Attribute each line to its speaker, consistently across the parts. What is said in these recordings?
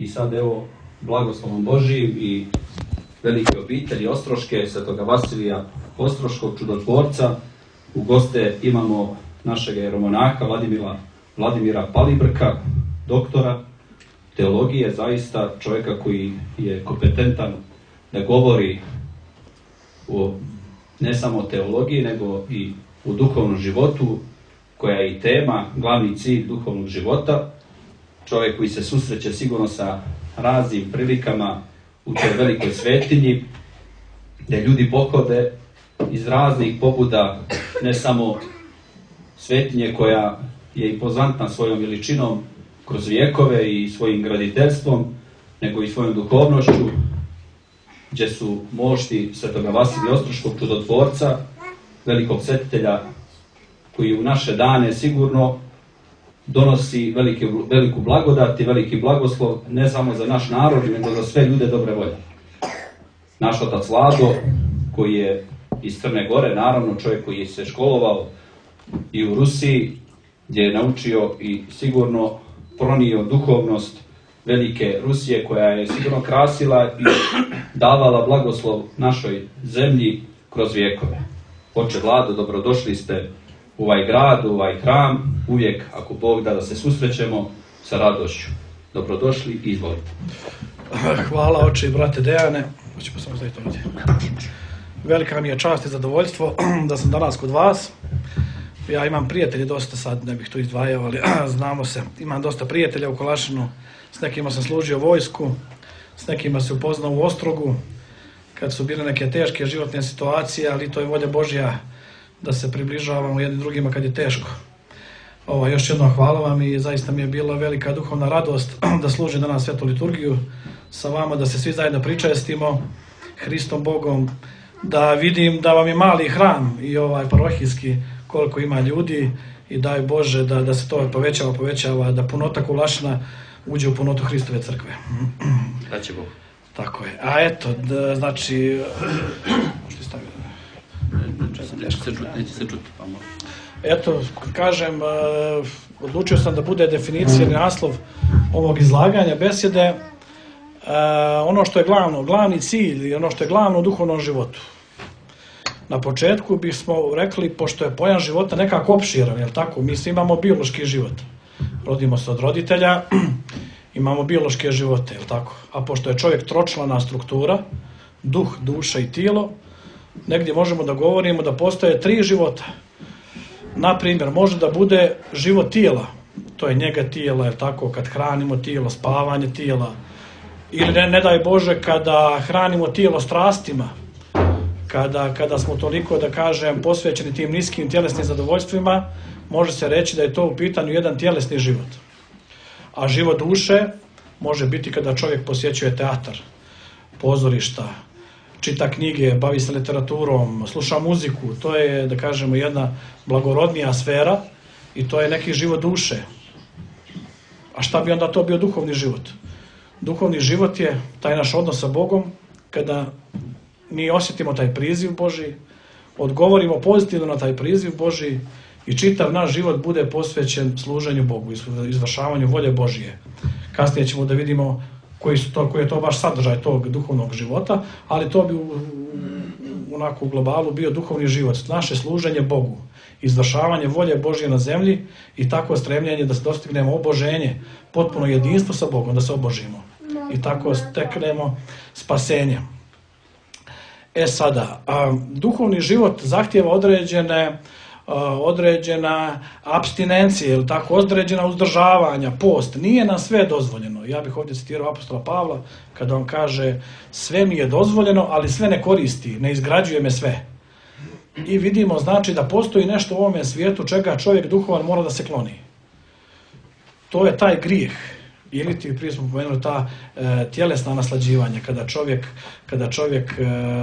Speaker 1: I sad evo, blagoslovom Božijim i velike obitelji Ostroške, svetoga Vasilija Ostroškog čudotvorca, u goste imamo našeg jeromonaha Vladimira Palibrka, doktora teologije, zaista čovjeka koji je kompetentan da govori ne samo o teologiji, nego i u duhovnom životu, koja je i tema, glavni cilj duhovnog života. Čovjek koji se susreće sigurno sa raznim prilikama u toj velikoj svetinji, gdje ljudi pohode iz raznih pobuda, ne samo svetinje koja je impozantna svojom veličinom kroz vijekove i svojim graditeljstvom, nego i svojom duhovnošću, gdje su mošti svetoga Vasilija Ostroškog čudotvorca, velikog svetitelja, koji u naše dane sigurno donosi veliku blagodat i veliki blagoslov, ne samo za naš narod, nego za sve ljude dobre volje. Naš otac Vlado, koji je iz Crne Gore, naravno čovjek koji je se školovao i u Rusiji, gdje je naučio i sigurno pronio duhovnost velike Rusije, koja je sigurno krasila i davala blagoslov našoj zemlji kroz vijekove. Oče Vlado, dobrodošli ste u ovaj grad, u ovaj hram, uvijek, ako Bog da se susrećemo sa radošću. Dobrodošli i izvolite.
Speaker 2: Hvala oče i brate Dejane. Hoćemo samo staviti ovdje. Velika mi je čast i zadovoljstvo da sam danas kod vas. Ja imam prijatelje dosta, sad ne bih tu izdvajao, ali znamo se. Imam dosta prijatelja u Kolašinu, s nekima sam služio vojsku, s nekima se upoznao u Ostrogu, kad su bile neke teške životne situacije, ali to je volja Božja da se približavamo jednim drugima kad je teško. Još jednom hvala vam i zaista mi je bila velika duhovna radost da služim danas svetu liturgiju sa vama, da se svi zajedno pričestimo Hristom Bogom, da vidim da vam je mali hram i parohijski koliko ima ljudi i daj Bože da se to povećava, da punota Kulašina uđe u punotu Hristove crkve.
Speaker 1: Da će Bog.
Speaker 2: Tako je. A eto, znači...
Speaker 1: Neće se čuti, pa možda.
Speaker 2: Eto, kažem, odlučio sam da bude definicija ili naslov ovog izlaganja, besjede, ono što je glavni cilj i ono što je glavno u duhovnom životu. Na početku bismo rekli, pošto je pojam života nekako opširan, jel tako? Mi svi imamo biološki život. Rodimo se od roditelja, imamo biološke živote, jel tako? A pošto je čovjek tročlana struktura, duh, duša i tijelo, negdje možemo da govorimo da postoje 3 života. Naprimjer, može da bude život tijela, to je njega tijela, jel tako? Kad hranimo tijelo, spavanje tijela, ili ne daj Bože kada hranimo tijelo strastima, kada smo toliko, da kažem, posvećeni tim niskim tjelesnim zadovoljstvima, može se reći da je to u pitanju jedan tjelesni život. A život duše može biti kada čovjek posjećuje teatar, pozorišta, čita knjige, bavi se literaturom, sluša muziku. To je, da kažemo, jedna blagorodnija sfera i to je neki život duše. A šta bi onda to bio duhovni život? Duhovni život je taj naš odnos sa Bogom, kada mi osjetimo taj priziv Božji, odgovorimo pozitivno na taj priziv Božji i čitav naš život bude posvećen služenju Bogu, izvršavanju volje Božje. Kasnije ćemo da vidimo koji je to baš sadržaj tog duhovnog života, ali to bi u globalu bio duhovni život, naše služenje Bogu, izvršavanje volje Božje na zemlji i tako stremljenje da dostignemo oboženje, potpuno jedinstvo sa Bogom, da se obožimo i tako steknemo spasenje. Sada, duhovni život zahtijeva određena apstinencija, ili tako, određena uzdržavanja, post. Nije nam sve dozvoljeno. Ja bih ovdje citirao apostola Pavla kada on kaže sve mi je dozvoljeno, ali sve ne koristi, ne izgrađuje me sve. I vidimo, znači, da postoji nešto u ovome svijetu čega čovjek duhovan mora da se kloni. To je taj grijeh. Ili ti prije smo pomenuli ta tjelesna naslađivanja, kada čovjek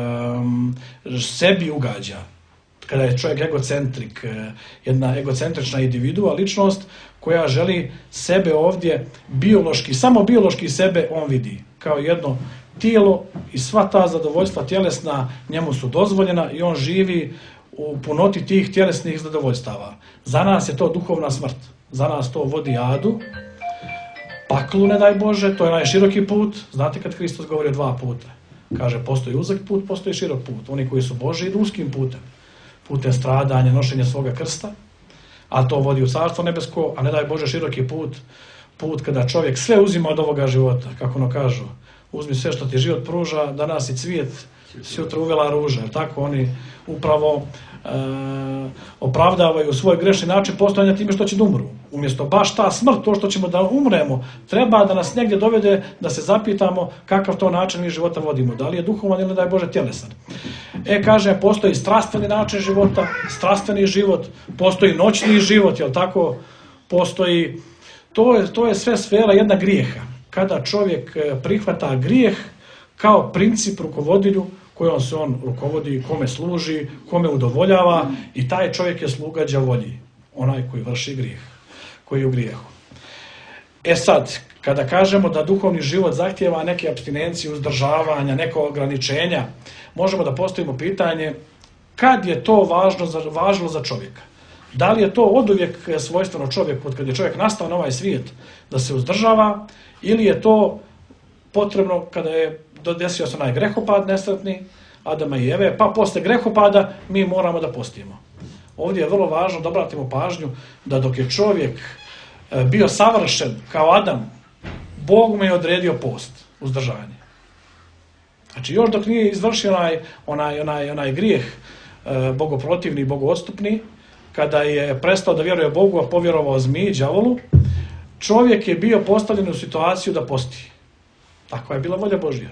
Speaker 2: sebi ugađa, kada je čovjek egocentrik, jedna egocentrična individua, ličnost koja želi sebe ovdje biološki, samo biološki sebe on vidi kao jedno tijelo i sva ta zadovoljstva tjelesna njemu su dozvoljena i on živi u punoti tih tjelesnih zadovoljstava. Za nas je to duhovna smrt, za nas to vodi adu, paklu, ne daj Bože, to je najširoki put. Znate kad Hristos govori o 2 puta? Kaže, postoji uzak put, postoji širok put. Oni koji su Boži idu uskim putem. Putem stradanja, nošenja svoga krsta, a to vodi u carstvo nebesko, a ne daj Bože široki put. Put kada čovjek sve uzima od ovoga života, kako ono kažu. Uzmi sve što ti život pruža, danas i cvijet, sutra uvela ruža. Tako oni upravo opravdavaju svoj grešni način postojanja time što će da umru. Umjesto baš ta smrt, to što ćemo da umremo, treba da nas negdje dovede da se zapitamo kakav to način mi života vodimo. Da li je duhovan ili, daj Bože, tjelesan. Kažem, postoji strastveni način života, strastveni život, postoji noćni život, jel tako? Postoji, to je sve sfera jedna grijeha. Kada čovjek prihvata grijeh kao princip rukovodilju kojom se on rukovodi, kome služi, kome udovoljava, i taj čovjek je sluga đavolji, onaj koji vrši grijeh, koji je u grijehu. Sad, kada kažemo da duhovni život zahtijeva neke apstinencije, uzdržavanja, neka ograničenja, možemo da postavimo pitanje kad je to važno za čovjeka. Da li je to oduvijek svojstveno čovjeku, kad je čovjek nastao na ovaj svijet, da se uzdržava, ili je to potrebno kada je desio se onaj grehopad nesretni Adama i Eve, pa posle grehopada mi moramo da postimo. Ovdje je vrlo važno da obratimo pažnju da dok je čovjek bio savršen kao Adam, Bog mu je odredio post, uzdržanje. Znači još dok nije izvršio onaj grijeh bogoprotivni i bogoodstupni, kada je prestao da vjeruje Bogu, a povjerovao zmiji, đavolu, čovjek je bio postavljen u situaciju da posti. Takva je bila volja Božja.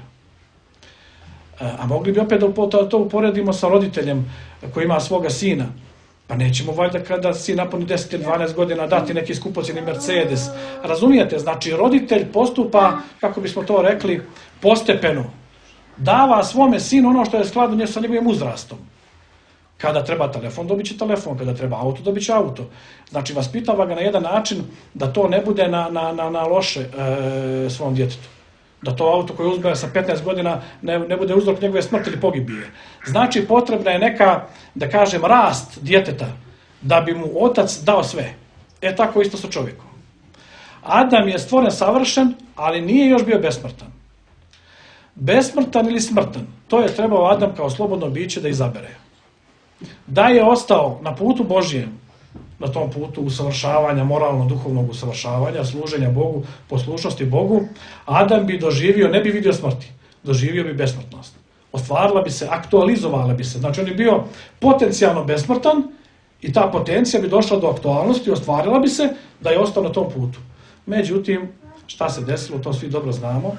Speaker 2: A mogli bi opet da to uporedimo sa roditeljem koji ima svoga sina. Pa nećemo valjda kada sin napuni 10 ili 12 godina dati neki skupocjeni Mercedes. Razumijete? Znači roditelj postupa, kako bismo to rekli, postepeno. Dava svome sinu ono što je skladno sa njegovim uzrastom. Kada treba telefon, dobit će telefon. Kada treba auto, dobit će auto. Znači vaspitava ga na jedan način da to ne bude na loše svom djetetu. Da to auto koje uzme sa 15 godina ne bude uzrok njegove smrti ili pogibije. Znači potrebna je neka, da kažem, rast djeteta da bi mu otac dao sve. Tako isto sa čovjekom. Adam je stvoren savršen, ali nije još bio besmrtan. Besmrtan ili smrtan, to je trebao Adam kao slobodno biće da izabere. Da je ostao na putu Božjem, na tom putu usavršavanja, moralno-duhovnog usavršavanja, služenja Bogu, poslušnosti Bogu, Adam bi doživio, ne bi vidio smrti, doživio bi besmrtnost. Ostvarila bi se, aktualizovala bi se. Znači on je bio potencijalno besmrtan i ta potencija bi došla do aktualnosti, ostvarila bi se da je ostao na tom putu. Međutim, šta se desilo, to svi dobro znamo,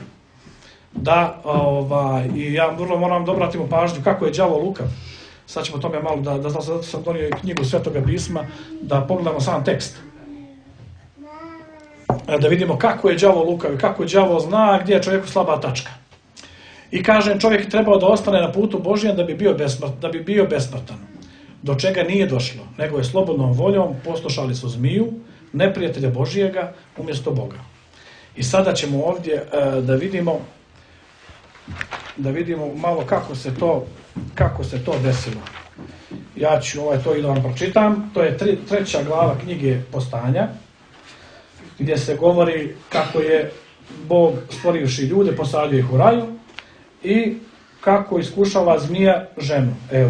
Speaker 2: i ja vrlo moram da obratimo pažnju kako je đavo lukav. Sad ćemo tome malo, zato sam donio knjigu Svetoga pisma, da pogledamo sam tekst. Da vidimo kako je đavo lukav i kako je đavo zna gdje je čovjeku slaba tačka. I kažem, čovjek je trebao da ostane na putu Božjem da bi bio besmrtan. Do čega nije došlo, nego je slobodnom voljom poslušali su zmiju, neprijatelja Božijega, umjesto Boga. I sada ćemo ovdje da vidimo malo kako se to desilo. Ja ću to i da vam pročitam. To je 3. glava knjige Postanja, gdje se govori kako je Bog stvorivši ljude, posadio ih u raju i kako iskušava zmija ženu, Evu.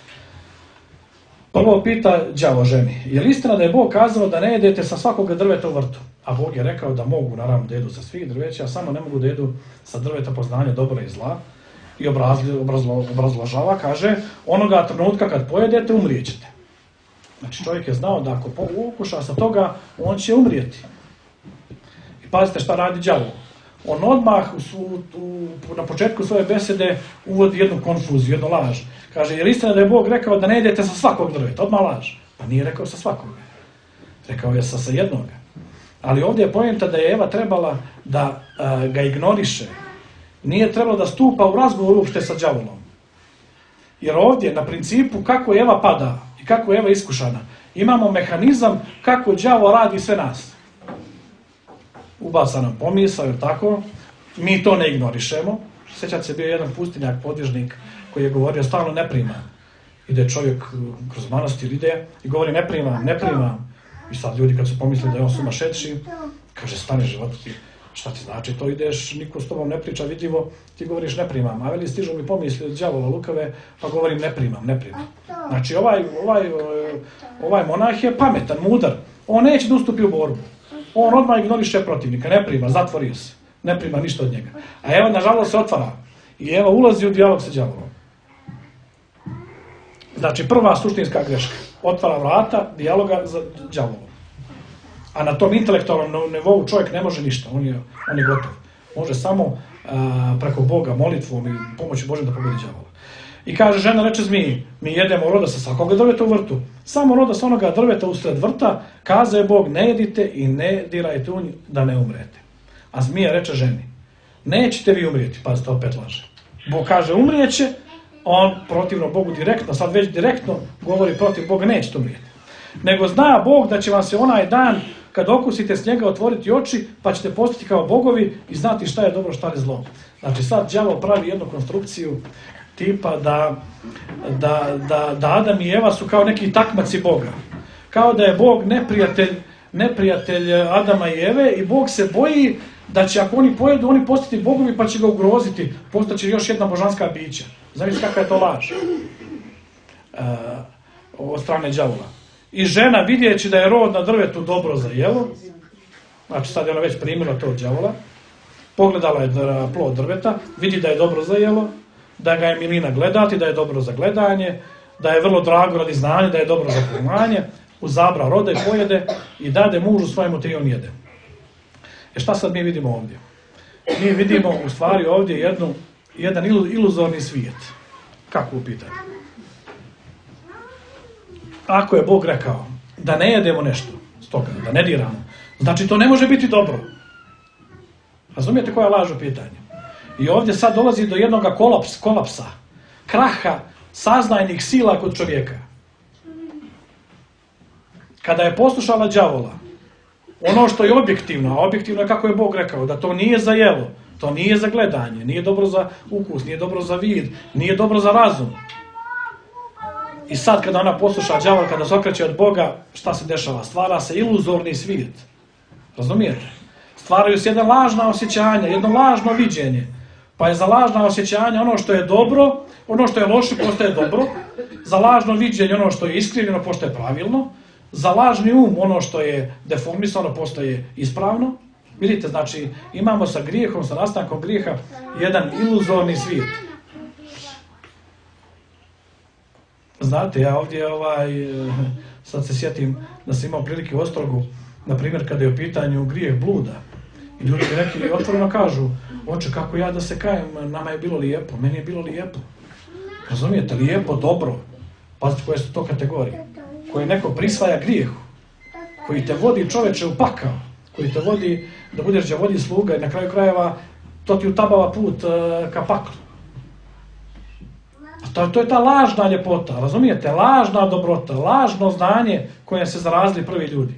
Speaker 2: Prvo pita đavo ženi, je li istina da je Bog kazao da ne jedete sa svakog drveta u vrtu? A Bog je rekao da mogu naravno da jedu sa svih drveća, a samo ne mogu da jedu sa drveta poznanja dobra i zla. I obrazložava, kaže, onoga trenutka kad pojedete, umrijećete. Znači čovjek je znao da ako ukuša sa toga, on će umrijeti. I pazite šta radi đavo. On odmah na početku svoje besede uvodi jednu konfuziju, jednu laž. Kaže, je li istina da je Bog rekao da ne jedete sa svakog drveta? Odmah laž. Pa nije rekao sa svakoga. Rekao je sa jednoga. Ali ovdje je poenta da je Eva trebala da ga ignoriše. Nije trebalo da stupa u razgovor uopšte sa đavolom. Jer ovdje, na principu kako Eva pada i kako je Eva iskušana, imamo mehanizam kako đavo radi sve nas. Ubaca nam pomisao, jer tako, mi to ne ignorišemo. Sjećate se, bio jedan pustinjak, podvižnik, koji je govorio stalno ne primam. Ide čovjek kroz manastir, ide i govori ne primam. I sad ljudi kad su pomislili da je on sumašeći, kaže stani život ti, Šta ti znači, to ideš, niko s tobom ne priča vidljivo, ti govoriš ne primam. A veli stižu mi pomisli od đavola lukave, pa govorim ne primam. Znači ovaj monah je pametan, mudar, on neće da ustupi u borbu. On odmah ignoriše protivnika, ne prima, zatvorio se, ne prima ništa od njega. A evo, nažalost, se otvara i evo ulazi u dijalog sa đavolom. Znači, prva suštinska greška, otvara vrata dijaloga za đavolom. A na tom intelektualnom nivou čovjek ne može ništa, on je gotov. Može samo preko Boga, molitvom i pomoći Božem da pobedi đavola. I kaže, žena reče zmiji, mi jedemo roda sa svakoga drveta u vrtu. Samo roda sa onoga drveta usred vrta, kaza je Bog, ne jedite i ne dirajte u nju da ne umrete. A zmija reče ženi, nećete vi umrijeti, pazite, opet laže. Bog kaže umrijeće, on protivno Bogu direktno, sad već direktno govori protiv Boga, nećete umrijeti. Nego zna Bog da će vam se onaj dan, kad okusite s njega, otvoriti oči, pa ćete postati kao bogovi i znati šta je dobro, šta je zlo. Znači sad đavo pravi jednu konstrukciju tipa da Adam i Eva su kao neki takmaci Boga. Kao da je Bog neprijatelj Adama i Eve i Bog se boji da će ako oni pojedu, oni postati bogovi pa će ga ugroziti, postaće još jedna božanska bića. Znači kakva je to laž od strane đavola. I žena vidjeći da je rod na drvetu dobro za jelo, znači sad je ona već primila to od đavola, pogledala je plod drveta, vidi da je dobro za jelo, da ga je milina gledati, da je dobro za gledanje, da je vrlo drago radi znanja, da je dobro za poznanje, uzabra roda i pojede i dade mužu svojemu te i on jede. Šta sad mi vidimo ovdje? Mi vidimo u stvari ovdje jedan iluzorni svijet. Kako u pitanju? Ako je Bog rekao da ne jedemo nešto stoga, da ne diramo, znači to ne može biti dobro. Razumijete koja je laž u pitanju? I ovdje sad dolazi do jednog kolapsa, kraha saznajnih sila kod čovjeka. Kada je poslušala đavola, ono što je objektivno, a objektivno je kako je Bog rekao, da to nije za jelo, to nije za gledanje, nije dobro za ukus, nije dobro za vid, nije dobro za razum. I sad kada ona posluša đavola, kada se okreće od Boga, šta se dešava? Stvara se iluzorni svijet. Razumijete? Stvaraju se jedna lažna osjećanja, jedno lažno viđenje. Pa je za lažna osjećanja ono što je dobro, ono što je loše postaje dobro, za lažno viđenje ono što je iskrivljeno postaje pravilno, za lažni ono što je deformisano postaje ispravno. Vidite, znači imamo sa grijehom, sa nastankom grijeha jedan iluzorni svijet. Znate, ja ovdje sad se sjetim da sam imao prilike u Ostrogu, na primjer kada je u pitanju grijeh bluda. I ljudi neki otvoreno kažu, oče, kako ja da se kajem, nama je bilo lijepo, meni je bilo lijepo. Razumijete, lijepo, dobro. Pazite koje su to kategorije. Koji neko prisvaja grijehu, koji te vodi čoveče u pakao, koji te vodi da budeš đavolji sluga i na kraju krajeva to ti utabava put ka paklu. To je ta lažna ljepota, razumijete? Lažna dobrota, lažno znanje koje se zarazili prvi ljudi.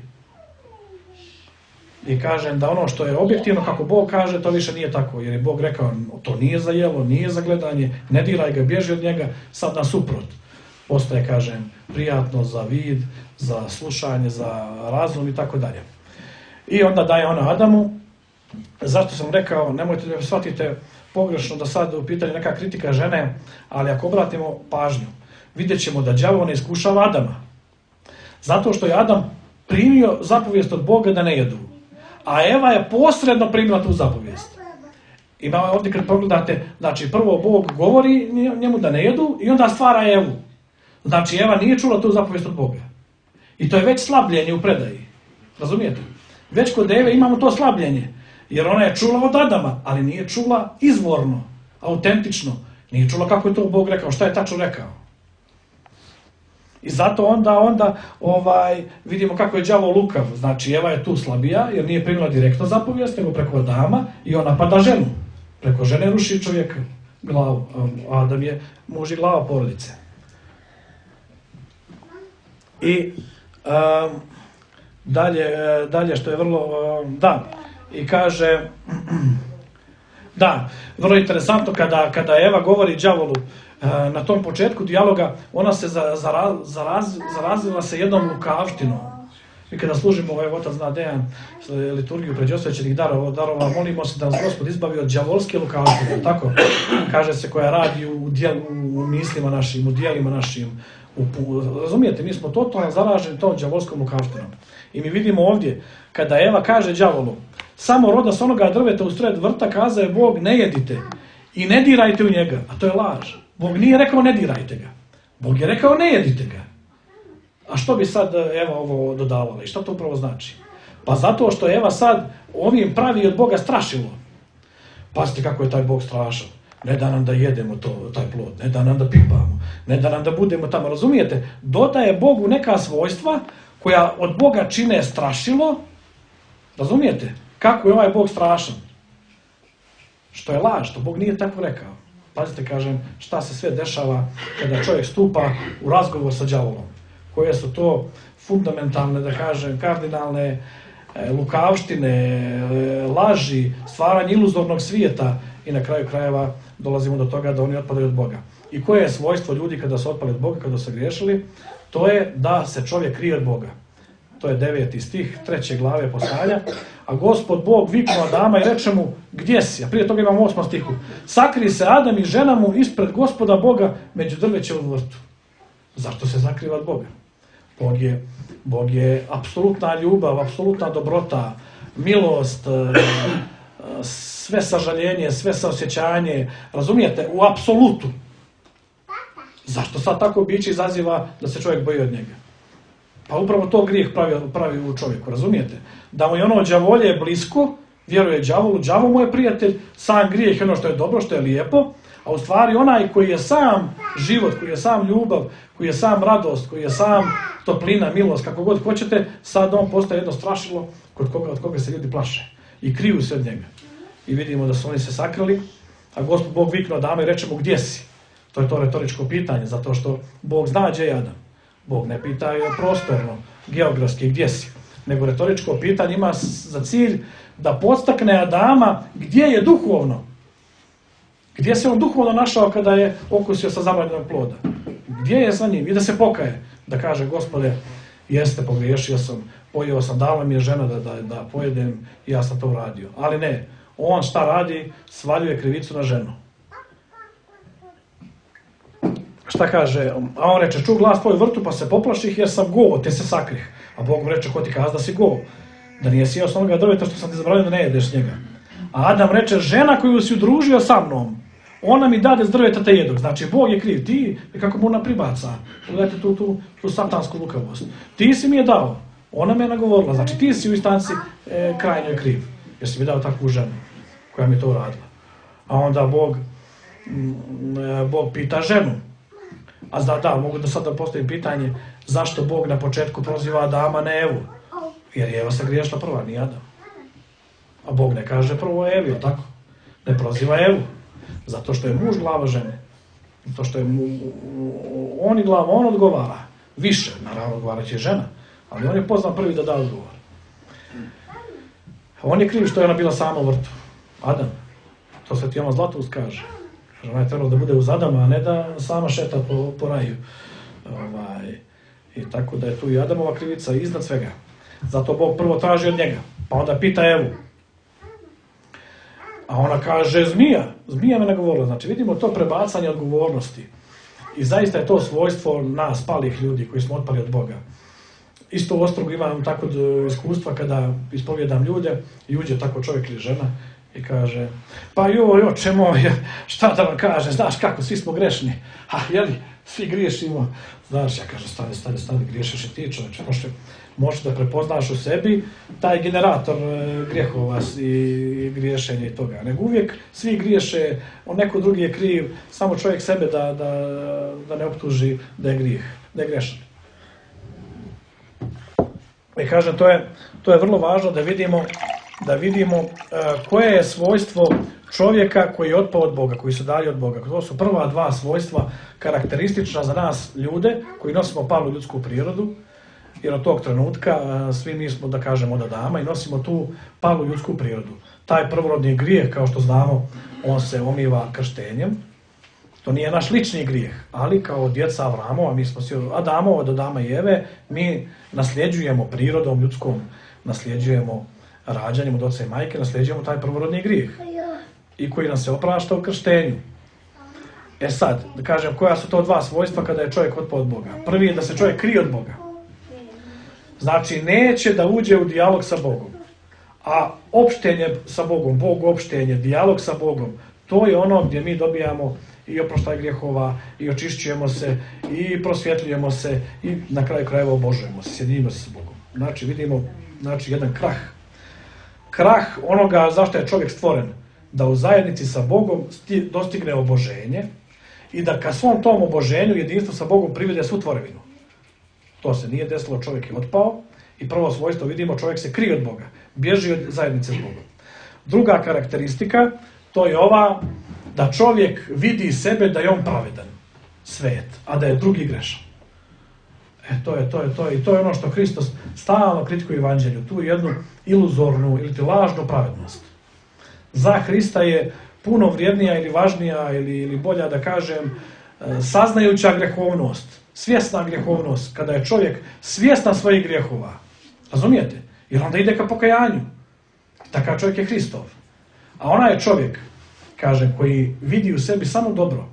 Speaker 2: I kažem da ono što je objektivno, kako Bog kaže, to više nije tako. Jer je Bog rekao, to nije za jelo, nije za gledanje, ne diraj ga, bježi od njega, sad nasuprot. Postaje, kažem, prijatno za vid, za slušanje, za razum i tako dalje. I onda daje ona Adamu. Zašto sam rekao, nemojte da shvatite pogrešno da sad u pitanju neka kritika žene, ali ako obratimo pažnju, vidjet ćemo da đavo ne iskušava Adama. Zato što je Adam primio zapovijest od Boga da ne jedu. A Eva je posredno primila tu zapovijest. Ima ovdje kad pogledate, znači prvo Bog govori njemu da ne jedu i onda stvara Evu. Znači Eva nije čula tu zapovijest od Boga. I to je već slabljenje u predaji. Razumijete? Već kod Eve imamo to slabljenje. Jer ona je čula od Adama, ali nije čula izvorno, autentično. Nije čula kako je to Bog rekao, šta je tačno rekao. I zato onda vidimo kako je đavo lukav. Znači Eva je tu slabija jer nije primila direktno zapovijest, nego preko Adama i ona pada ženu. Preko žene ruši čovjek glavu. Adam je muž i glava porodice. I dalje što je vrlo... I kaže, vrlo interesantno kada Eva govori đavolu na tom početku dijaloga, ona se zarazila se jednom lukavštinom. Mi kada služimo, evo otac zna Dejan, liturgiju pređosvećenih darova, molimo se da nas Gospod izbavi od đavolske lukavštine, tako? Kaže se koja radi u mislima našim, u dijelima našim. Razumijete, mi smo totalno zaraženi tom đavolskom lukavštinom. I mi vidimo ovdje, kada Eva kaže đavolu, samo roda s onoga drveta u sred vrta, kaza je Bog, ne jedite i ne dirajte u njega, a to je laž. Bog nije rekao ne dirajte ga, Bog je rekao ne jedite ga. A što bi sad Eva ovo dodavala i što to upravo znači? Pa zato što Eva sad ovim pravi od Boga strašilo. Pazite kako je taj Bog strašan. Ne da nam da jedemo taj plod, ne da nam da pipamo, ne da nam da budemo tamo, razumijete? Dodaje Bogu neka svojstva koja od Boga čine strašilo, razumijete? Kako je ovaj Bog strašan? Što je laž, što Bog nije tako rekao. Pazite, kažem, šta se sve dešava kada čovjek stupa u razgovor sa đavolom. Koje su to fundamentalne, da kažem, kardinalne lukavštine, laži, stvaranje iluzornog svijeta i na kraju krajeva dolazimo do toga da oni otpadaju od Boga. I koje je svojstvo ljudi kada su otpali od Boga, kada su griješili? To je da se čovjek krije od Boga. To je 9. stih 3. glave Poslanja. A Gospod Bog viknuo Adama i reče mu, gdje si? A prije toga imamo 8. stihu. Sakri se Adam i žena mu ispred Gospoda Boga među drveće u vrtu. Zašto se zakriva od Boga? Bog je apsolutna ljubav, apsolutna dobrota, milost, sve sažaljenje, sve saosjećanje, razumijete, u apsolutu. Zašto sad tako biće izaziva da se čovjek boji od njega? Pa upravo to grijeh pravi u čovjeku, razumijete? Da mu je ono đavolje blisko, vjeruje đavolu, đavo mu je prijatelj, sam grijeh je ono što je dobro, što je lijepo, a u stvari onaj koji je sam život, koji je sam ljubav, koji je sam radost, koji je sam toplina, milost, kako god hoćete, sad on postaje jedno strašilo od koga se ljudi plaše i kriju se od njega. I vidimo da su oni se sakrili, a Gospod Bog viknuo Adama i reče mu gdje si? To je to retoričko pitanje, zato što Bog zna gdje je Adam. Bog ne pita prostorno, geografski gdje si, nego retoričko pitanje ima za cilj da podstakne Adama gdje je duhovno. Gdje se on duhovno našao kada je okusio sa zabranjenog ploda? Gdje je sa njim? I da se pokaje, da kaže Gospode, jeste, pogriješio sam, pojeo sam, dala mi je žena da pojedem i ja sam to uradio. Ali ne, on šta radi? Svaljuje krivicu na ženu. Šta kaže? A on reče, ču glas tvoj vrtu pa se poplaših jer sam go, te se sakrih. A Bog mu reče, ko ti kaza da si go? Da nije sjeo s onoga drveta što sam ti zabranio da ne jedeš s njega. A Adam reče, žena koju si udružio sa mnom, ona mi dade s drveta te jedog. Znači, Bog je kriv, ti, kako mu ona pribaca. Pogledajte tu satansku lukavost. Ti si mi je dao, ona me je nagovorila. Znači, ti si u instanci krajnjoj kriv, jer si mi dao takvu ženu koja mi to uradila. A onda Bog pita ženu. A da, mogu da sada postavim pitanje, zašto Bog na početku proziva Adama, ne Evu? Jer je Eva se griješila prva, nije Adam. A Bog ne kaže prvo Evi, tako? Ne proziva Evu. Zato što je muž glava žene. Zato što je on i glava, on odgovara. Više, naravno odgovarat će žena. Ali on je poznan prvi da da odgovor. On je kriv što je ona bila sama u vrtu. Adam. To Sveti Jovan Zlatoust kaže. Ona je trebalo da bude uz Adama, a ne da sama šeta po raju. I tako da je tu i Adamova krivica iznad svega. Zato Bog prvo traži od njega. Pa onda pita Evu. A ona kaže zmija me nagovorila. Znači vidimo to prebacanje odgovornosti. I zaista je to svojstvo nas, palih ljudi koji smo otpali od Boga. Isto u Ostrogu imam tako iskustva kada ispovjedam ljude i uđe tako čovjek ili žena i kaže, pa oče moj, šta da vam kaže, znaš kako, svi smo grešni. A jeli, svi griješimo. Znaš, ja kažem, stani, griješiš i ti čovječe. Možeš da prepoznaš u sebi taj generator grijehova i griješenja i toga. Nego uvijek svi griješe, neko drugi je kriv, samo čovjek sebe da ne optuži da je grešan. I kažem, to je vrlo važno da vidimo koje je svojstvo čovjeka koji je otpao od Boga, koji su dali od Boga. To su prva dva svojstva karakteristična za nas ljude koji nosimo palu ljudsku prirodu, jer od tog trenutka svi mi smo, da kažemo, od Adama i nosimo tu palu ljudsku prirodu. Taj prvorodni grijeh, kao što znamo, on se omiva krštenjem To nije naš lični grijeh, ali kao djeca Avramova, mi smo svi od Adamova do Adama i Eve, mi nasljeđujemo prirodom ljudskom, nasljeđujemo rađanjem od oca i majke, nasljeđujemo taj prvorodni grijeh i koji nam se oprašta u krštenju. Sad, da kažem, koja su to dva svojstva kada je čovjek otpao od Boga? Prvi je da se čovjek krije od Boga. Znači, neće da uđe u dijalog sa Bogom. A opštenje sa Bogom, Bog opštenje, dijalog sa Bogom, to je ono gdje mi dobijamo i oproštaj grijehova, i očišćujemo se, i prosvjetljujemo se, i na kraju krajeva obožujemo se, sjedinimo se s Bogom. Znači, vidimo jedan krah. Krah onoga zašto je čovjek stvoren, da u zajednici sa Bogom dostigne oboženje i da ka svom tom oboženju jedinstvo sa Bogom privede svu tvorevinu. To se nije desilo, čovjek je otpao i prvo svojstvo vidimo, čovjek se krije od Boga, bježi od zajednice s Bogom. Druga karakteristika, to je ova da čovjek vidi sebe da je on pravedan, svet, a da je drugi grešan. To je. I to je ono što Hristos stalno kritikuje u Evanđelju, tu jednu iluzornu ili lažnu pravednost. Za Hrista je puno vrijednija ili važnija ili bolja da kažem saznajuća grehovnost, svjesna grehovnost, kada je čovjek svjestan svojih grijehova. Razumijete? Jer onda ide ka pokajanju. Takav čovjek je Hristov. A onaj čovjek, kažem, koji vidi u sebi samo dobro,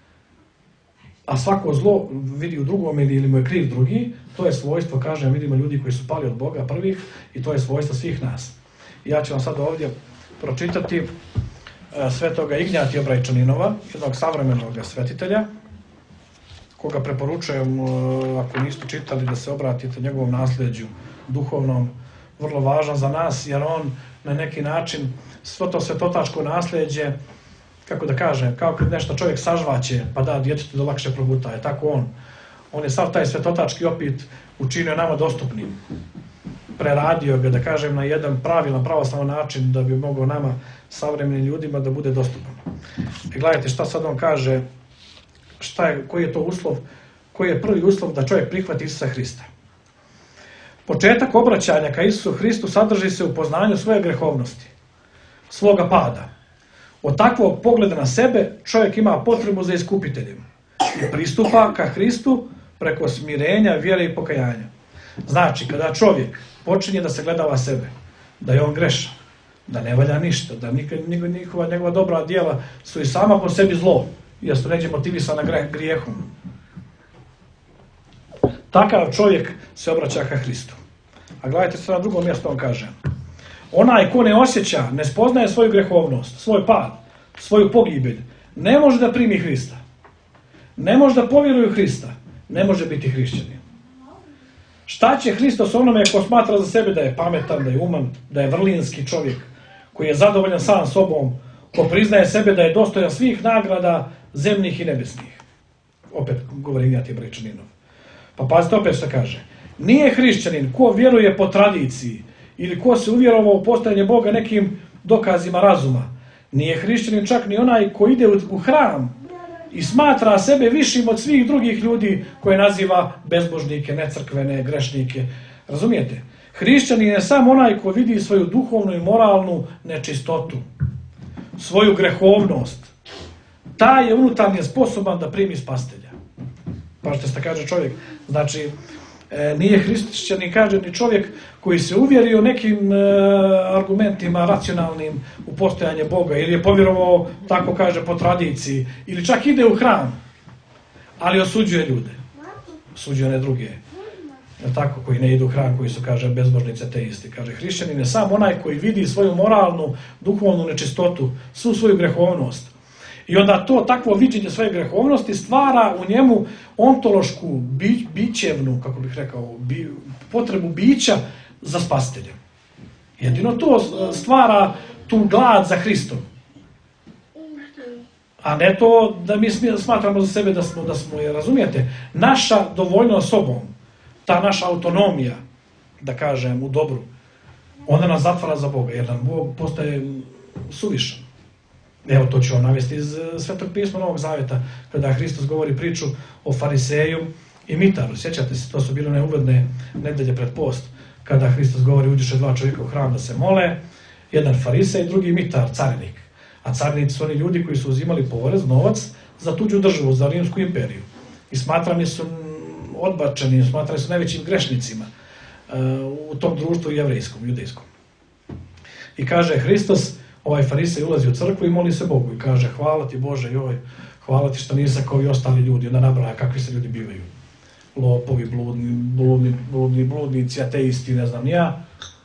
Speaker 2: a svako zlo vidi u drugom ili mu je kriv drugi, to je svojstvo, kažem, vidimo ljudi koji su pali od Boga prvih i to je svojstvo svih nas. Ja ću vam sad ovdje pročitati svetoga Ignjatija Brajčaninova, jednog savremenog svetitelja, koga preporučujem, ako niste čitali, da se obratite njegovom nasljeđu duhovnom, vrlo važan za nas, jer on na neki način svo to svetotačko nasljeđe, kako da kažem, kao kad nešto čovjek sažvaće pa da djetetu da lakše progutaje, tako on je sav taj svetotački opit učinio nama dostupnim. Preradio ga, da kažem, na jedan pravilan, pravoslavan način da bi mogao nama, savremenim ljudima, da bude dostupan. I gledajte šta sad on kaže, koji je to uslov, koji je prvi uslov da čovjek prihvati Isusa Hrista. Početak obraćanja ka Isusu Hristu sadrži se u poznanju svoje grehovnosti, svoga pada. Od takvog pogleda na sebe čovjek ima potrebu za iskupiteljem i pristupa ka Hristu preko smirenja, vjere i pokajanja. Znači, kada čovjek počinje da se gledava sebe, da je on grešan, da ne valja ništa, da njegova dobra djela su i sama po sebi zlo, jer su neđe motivisana grijehom. Takav čovjek se obraća ka Hristu. A gledajte se na drugom mjestu, on kaže: onaj ko ne osjeća, ne spoznaje svoju grehovnost, svoj pad, svoju pogibelj, ne može da primi Hrista. Ne može da povjeruje u Hrista. Ne može biti hrišćanin. Šta će Hristos onome ko smatra za sebe da je pametan, da je uman, da je vrlinski čovjek, koji je zadovoljan sam sobom, ko priznaje sebe da je dostojan svih nagrada zemnih i nebesnih? Opet govori Ignjatije Brajčaninov. Pa pazite opet što kaže. Nije hrišćanin ko vjeruje po tradiciji ili ko se uvjerovao u postojanje Boga nekim dokazima razuma. Nije hrišćanin čak ni onaj ko ide u hram i smatra sebe višim od svih drugih ljudi koje naziva bezbožnike, necrkvene, grešnike. Razumijete? Hrišćanin je sam onaj ko vidi svoju duhovnu i moralnu nečistotu, svoju grehovnost. Taj je unutarnje sposoban da primi spastelja. Pažite što kaže čovjek. Znači, nije hrišćanin, kaže, ni čovjek koji se uvjerio nekim argumentima racionalnim u postojanje Boga ili je povjerovao, tako kaže, po tradiciji ili čak ide u hram, ali osuđuje ljude. Osuđuje one druge. Tako, koji ne idu u hram, koji su, kaže, bezbožnici, ateisti. Kaže, hrišćanin je sam onaj koji vidi svoju moralnu, duhovnu nečistotu, svu svoju grehovnost. I onda to takvo viđenje svoje grehovnosti stvara u njemu ontološku, bićevnu, kako bih rekao, potrebu bića za spasiteljem. Jedino to stvara tu glad za Hristom. A ne to da mi smatramo za sebe da smo, razumijete, naša dovoljnost sobom, ta naša autonomija, da kažem, u dobru, ona nas zatvara za Boga, jer nam Bog postaje suvišan. Evo, to ću vam navesti iz Svetog pisma Novog Zavjeta, kada Hristos govori priču o fariseju i mitaru. Sjećate se, to su bile one uvodne nedelje pred post, kada Hristos govori: uđeše dva čovjeka u hram da se mole, jedan farisej, drugi mitar, carinik. A carinici su oni ljudi koji su uzimali porez, novac za tuđu državu, za Rimsku imperiju. I smatrani su odbačeni, smatrani su najvećim grešnicima u tom društvu jevrejskom, judejskom. I kaže Hristos, ovaj farisej ulazi u crkvu i moli se Bogu i kaže hvala ti Bože, joj, hvala ti što nisam kao i ostali ljudi, onda nabraja kakvi se ljudi bivaju. Lopovi, bludnici, ateisti, ne znam ja.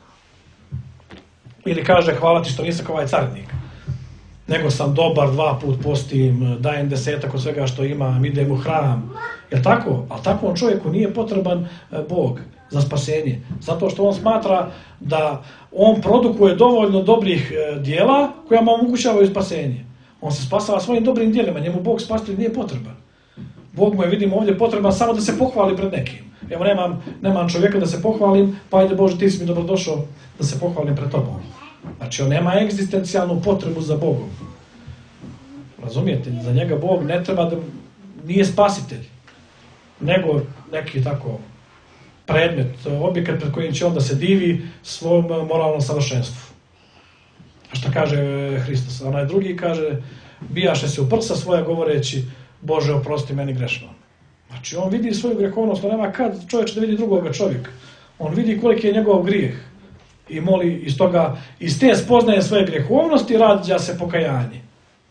Speaker 2: Ili kaže hvala ti što nisam kao ovaj carinik, nego sam dobar, 2 put postim, dajem 10 od svega što imam, idem u hram. Jel tako? Ali takvom čovjeku nije potreban Bog za spasenje. Zato što on smatra da on produkuje dovoljno dobrih djela koja mu omogućavaju spasenje. On se spasava svojim dobrim djelima, njemu Bog spasitelj nije potreban. Bog mu je, vidimo ovdje, potreban samo da se pohvali pred nekim. Evo nemam čovjeka da se pohvalim, pa ajde Bože ti si mi dobrodošao da se pohvalim pred tobom. Znači on nema egzistencijalnu potrebu za Bogom. Razumijete? Za njega Bog ne treba da nije spasitelj, nego neki tako predmet, objekat pred kojim će on da se divi svom moralnom savršenstvu. A šta kaže Hristos? Onaj drugi kaže, bijaše se u prsa svoja govoreći, Bože oprosti meni grešno. Znači on vidi svoju grehovnost, on nema kad čovječ da vidi drugoga čovjeka. On vidi koliki je njegov grijeh i moli iz te spoznaje svoje grehovnosti rađa se pokajanje.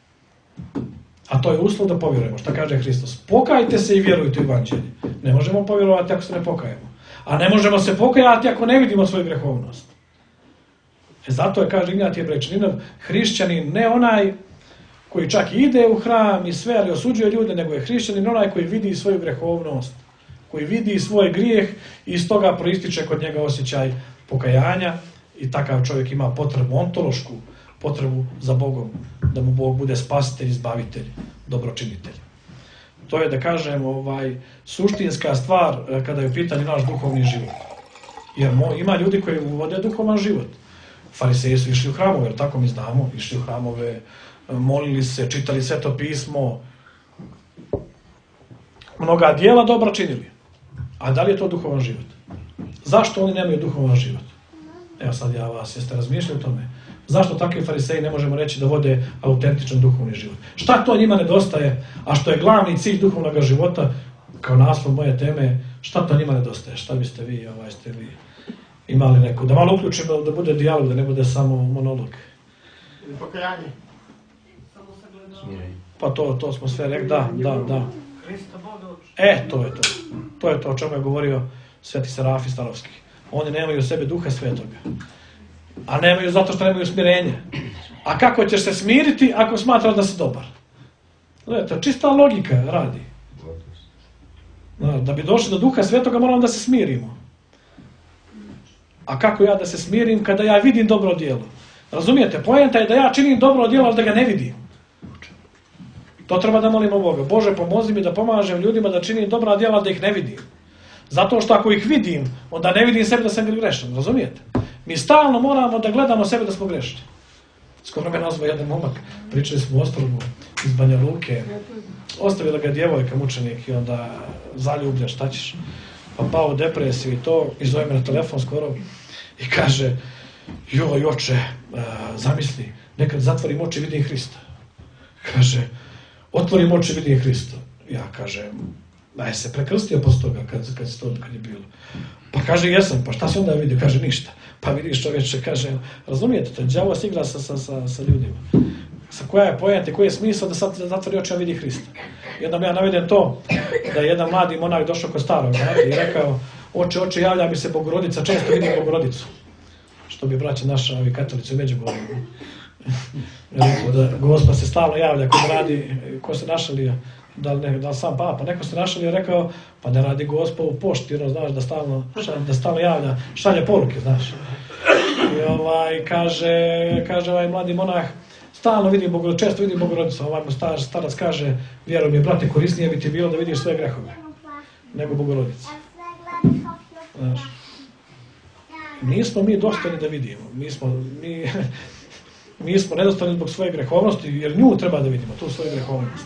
Speaker 2: A to je uslov da povjerujemo. Šta kaže Hristos? Pokajte se i vjerujte u evanđelje. Ne možemo povjerovati ako se ne pokajemo. A ne možemo se pokajati ako ne vidimo svoju grehovnost. Zato je, kaže Ignatije Brejčaninov, hrišćanin ne onaj koji čak i ide u hram i sve, ali osuđuje ljude, nego je hrišćanin onaj koji vidi svoju grehovnost, koji vidi svoj grijeh i iz toga proističe kod njega osjećaj pokajanja i takav čovjek ima potrebu, ontološku potrebu za Bogom, da mu Bog bude spasitelj, izbavitelj, dobročinitelj. To je, da kažem, suštinska stvar kada je u pitanju naš duhovni život. Jer ima ljudi koji vode duhovan život. Fariseji su išli u hramove, jer tako mi znamo, išli u hramove, molili se, čitali Sveto pismo, mnoga djela dobra činili. A da li je to duhovan život? Zašto oni nemaju duhovan život? Evo sad ja vas, jeste razmišljali o tome? Zašto takvi fariseji ne možemo reći da vode autentičan duhovni život? Šta to njima nedostaje, a što je glavni cilj duhovnog života, kao naslov moje teme, šta to njima nedostaje? Šta biste vi, ste vi imali neku, da malo uključimo, da bude dijalog, da ne bude samo monolog.
Speaker 3: Pokajanje.
Speaker 2: Pa to smo sve rekli, da. To je to o čemu je govorio Sveti Serafij Starovski. Oni nemaju u sebi duha svetoga. A nemaju zato što nemaju smirenje. A kako ćeš se smiriti ako smatraš da si dobar? Gledajte, čista logika radi. Da bi došli do duha svetoga moramo da se smirimo. A kako ja da se smirim kada ja vidim dobro djelo? Razumijete? Poenta je da ja činim dobro djelo, ali da ga ne vidim. To treba da molimo Boga. Bože, pomozi mi da pomažem ljudima da činim dobra djela, da ih ne vidim. Zato što ako ih vidim, onda ne vidim sebe da sam grešan. Razumijete? Mi stalno moramo da gledamo sebe da smo grešni. Skoro me nazvao jedan momak. Pričali smo u Ostrogu iz Banja Luke. Ostavila ga djevojka, mučenik, i onda zaljubljen, šta ćeš? Pa pao u depresiju i to, i zove me na telefon skoro i kaže, joj oče, zamisli, nekad zatvorim oči i vidim Hrista. Kaže, otvorim oči i vidim Hrista. Ja kažem, da je se prekrstio posle toga kad je bilo. Pa kaže, jesam, pa šta si onda vidio? Kaže, ništa. Pa vidiš čovječe, kaže, razumijete, to đavo se igra sa ljudima. Sa koja je pojenta, koji je smisao da sad zatvori oči i vidi Hrista. I onda ja navedem to, da je jedan mladi monak došao kod starog i rekao, oče, javlja mi se Bogorodica, često vidim Bogorodicu. Što bi braća naša, ovi katolici u Međugorju. Rekao da Gospod se stalno javlja, ko radi, ko se našalio, da li sam papa, neko se našalio i rekao, pa ne radi Gospod u pošti, znaš, da stalno javlja, šalje poruke, znaš. I kaže ovaj mladi monah, stalno vidim Bogorodicu, često vidim Bogorodicu, ovaj mu starac kaže, vjeruj mi, brate, korisnije bi ti bilo da vidiš svoje grehove, nego Bogorodicu. Znaš, nismo mi dostojni da vidimo, mi smo nedostojni zbog svoje grehovnosti, jer nju treba da vidimo, tu svoju grehovnost.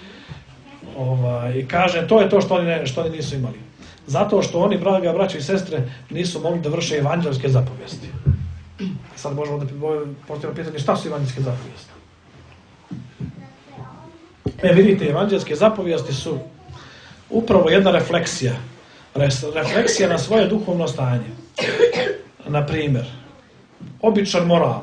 Speaker 2: I kaže, to je to što oni nisu imali. Zato što oni, braće i sestre, nisu mogli da vrše evanđelske zapovijesti. Sad možemo da postavimo pitanje, šta su evanđelske zapovijesti? Vidite, evanđelske zapovijesti su upravo jedna refleksija. Refleksija na svoje duhovno stanje. Na primjer, običan moral.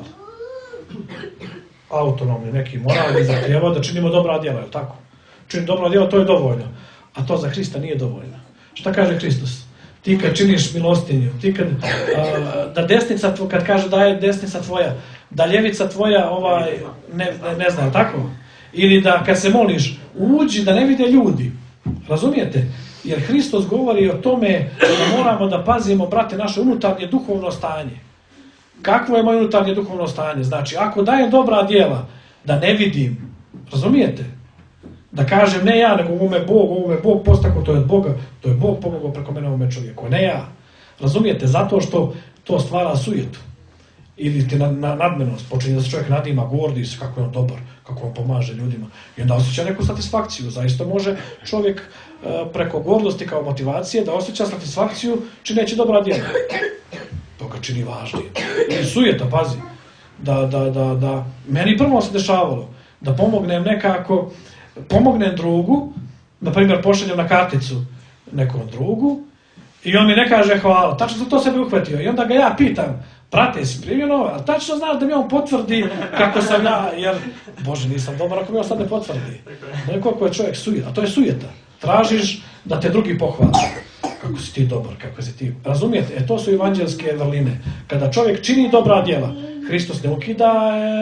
Speaker 2: Autonomni neki moral bi zahtijevao da činimo dobra djela, je li tako? Čini dobra djela, to je dovoljno. A to za Hrista nije dovoljno. Šta kaže Hristos? Ti kad činiš milostinju, ti kad, da desnica, kad kaže da je desnica tvoja, da ljevica tvoja ne zna, tako? Ili da kad se moliš, uđi da ne vide ljudi. Razumijete? Jer Hristos govori o tome da moramo da pazimo, brate, naše unutarnje duhovno stanje. Kakvo je moje unutarnje duhovno stanje? Znači, ako dajem dobra djela, da ne vidim, razumijete? Da kažem ne ja, nego ovome Bog postakao, to je od Boga, to je Bog pomogao preko mene ovome čovjeku, ne ja. Razumijete? Zato što to stvara sujetu. Ili ti nadmenost, počinje da se čovjek nadima, gordi se kako je on dobar, kako on pomaže ljudima. I onda osjeća neku satisfakciju. Zaista može čovjek preko gordosti kao motivacije da osjeća satisfakciju čineći dobra djela. To ga čini važnije. Ili sujeta, pazi. Da meni prvo se dešavalo da pomognem nekako, pomognem drugu, na primjer pošaljem na karticu nekom drugu i on mi ne kaže hvala, tačno sam to sebi uhvatio i onda ga ja pitam, brate, si primio novo, ali tačno znaš da mi on potvrdi kako sam ja, jer, Bože, nisam dobar ako mi on sad ne potvrdi. Koliko je čovjek sujeta, a to je sujeta. Tražiš da te drugi pohvali. Kako si ti dobar, kako si ti... Razumijete? To su evanđelske vrline. Kada čovjek čini dobra djela, Hristos ne ukida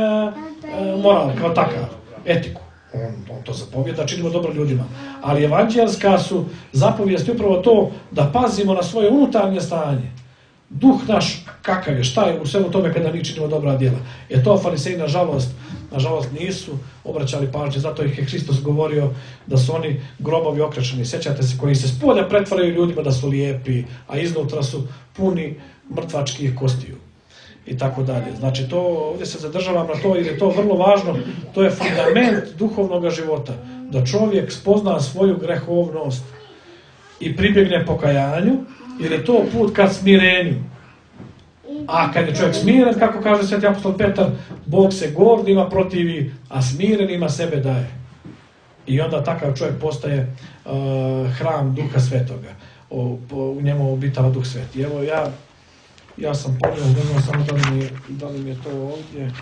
Speaker 2: moral kao takav, etiku. On to zapovijeda, činimo dobro ljudima. Ali evanđelska su zapovijesti upravo to da pazimo na svoje unutarnje stanje. Duh naš kakav je, šta je u svemu tome kada mi činimo dobra djela. To fariseji nažalost nisu obraćali pažnje, zato ih je Hristos govorio da su oni grobovi okrečeni. Sjećate se, koji se spolja pretvaraju ljudima da su lijepi, a iznutra su puni mrtvačkih kostiju. I tako dalje. Znači ovdje se zadržavam na to jer je to vrlo važno, to je fundament duhovnog života. Da čovjek spozna svoju grehovnost i pribjegne pokajanju, jer je to put ka smirenju. A kad je čovjek smiren, kako kaže sveti apostol Petar, Bog se gordima protivi, a smirenima sebe daje. I onda takav čovjek postaje hram Duha Svetoga. U njemu obitava Duh Sveti. Evo ja sam pogledao, samo da li mi je to ovdje.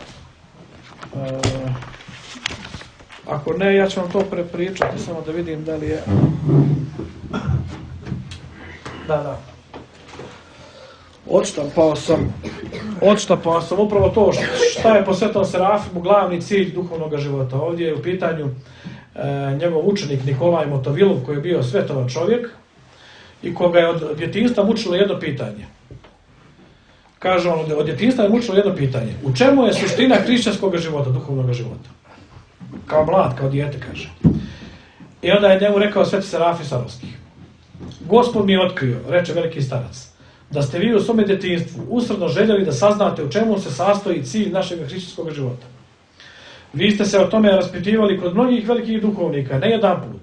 Speaker 2: Ako ne, ja ću vam to prepričati, samo da vidim da li je... Da. Odštapao sam upravo to šta je po Svetom Serafimu glavni cilj duhovnog života. Ovdje je u pitanju njegov učenik Nikolaj Motovilov, koji je bio svetovan čovjek i koga je od djetinjstva mučilo jedno pitanje. Kaže on, od djetinjstva je mučilo jedno pitanje. U čemu je suština hrišćanskog života, duhovnog života? Kao mlad, kao dijete, kaže. I onda je njemu rekao Sveti Serafim Sarovski. Gospod mi je otkrio, reče veliki starac, da ste vi u svome djetinjstvu usredno željeli da saznate u čemu se sastoji cilj našeg hrišćanskog života. Vi ste se o tome raspitivali kod mnogih velikih duhovnika, ne jedan put.